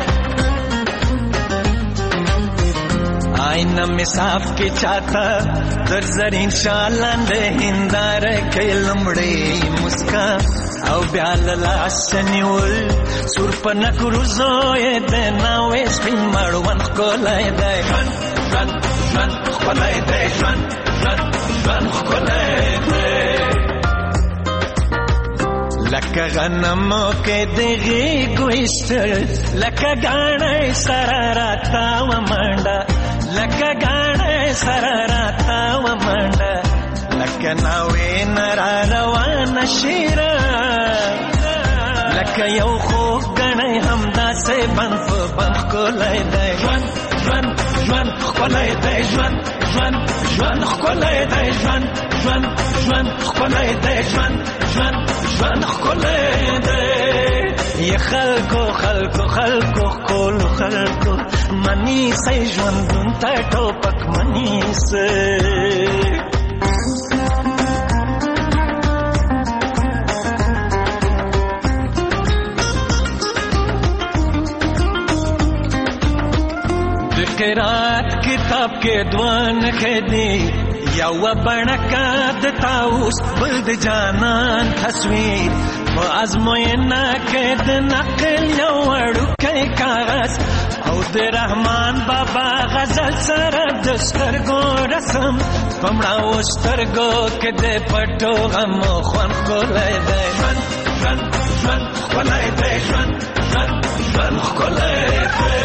آئینه می صاف کې چاته در زرین شالند هندار کې لمړې مسکا او بیا لاس نیول سور په نکرو زوی دې ناوې سپین مړوند کولای دې ژوند ژوند ژوند خپلای دې ژوند ژوند ژوند خپلای دې لکه غنمو کې دغې ګوشتل لکه غاڼې سره راته و منډه لکه غاڼې سره راته و منډه لکه ناوې نه را روانه شیره لکه یو خوږ ګڼی همداسې بند په بند ښکلی دی ژوند ژوند ژوند ښکلی دی ژوند ژوند ژوند ښکلی دی ژوند ژوند ژوند ښکلی دی ژوند ژوند ژوند ښکلی دی یې خلکو خلکو خلکو ښکلو خلکو منیسئ ژوندون ته ټوپک منیسئ د قرات کتاب کې دوان خدي یو بڼکا د تاوس بل د جانان تصویر په ازموینه کې د نقل یو وړوکی کاغذ او د رحمان بابا غزل سره د سترګو رسم پمړاو سترګو کې د پټو غم خوان کولای دی ژوند ژوند ژوند کولای دی ژوند ژوند ژوند کولای دی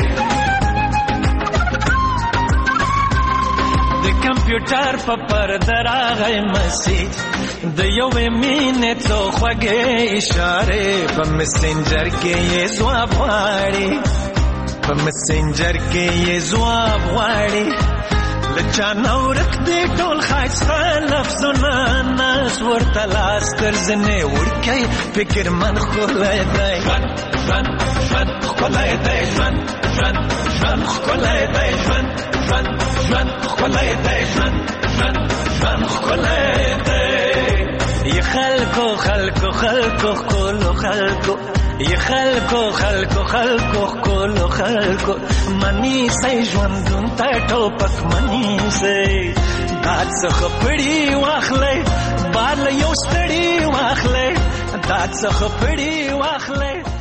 د کمپیوټر په پرده راغی مسیح د یوې مینې څو خوږې اشارې په مسنجر کې یې ځواب غواړي په مسنجر کې یې ځواب غواړي له چا نه ورک دی ټول ښایسته لفظونه ناس ورته لاس تر زنې وړکی فکر من ښکلی دی ژوند ژوند ژوند ښکلی دی ژوند ژوند ژوند ښکلی دی ژوند ژوند ژوند ښکلی دی ژوند ژوند ژوند ښکلی دی ی خلکو خلکو خلکو ښکلو خلکو ی خلکو خلکو خلکو ښکلو خلکو منی سئ ژوندون ته ټوپک منی سئ داد څخه پړي واخلئ بار له یو ستړي واخلئ داد څخه پړي واخلئ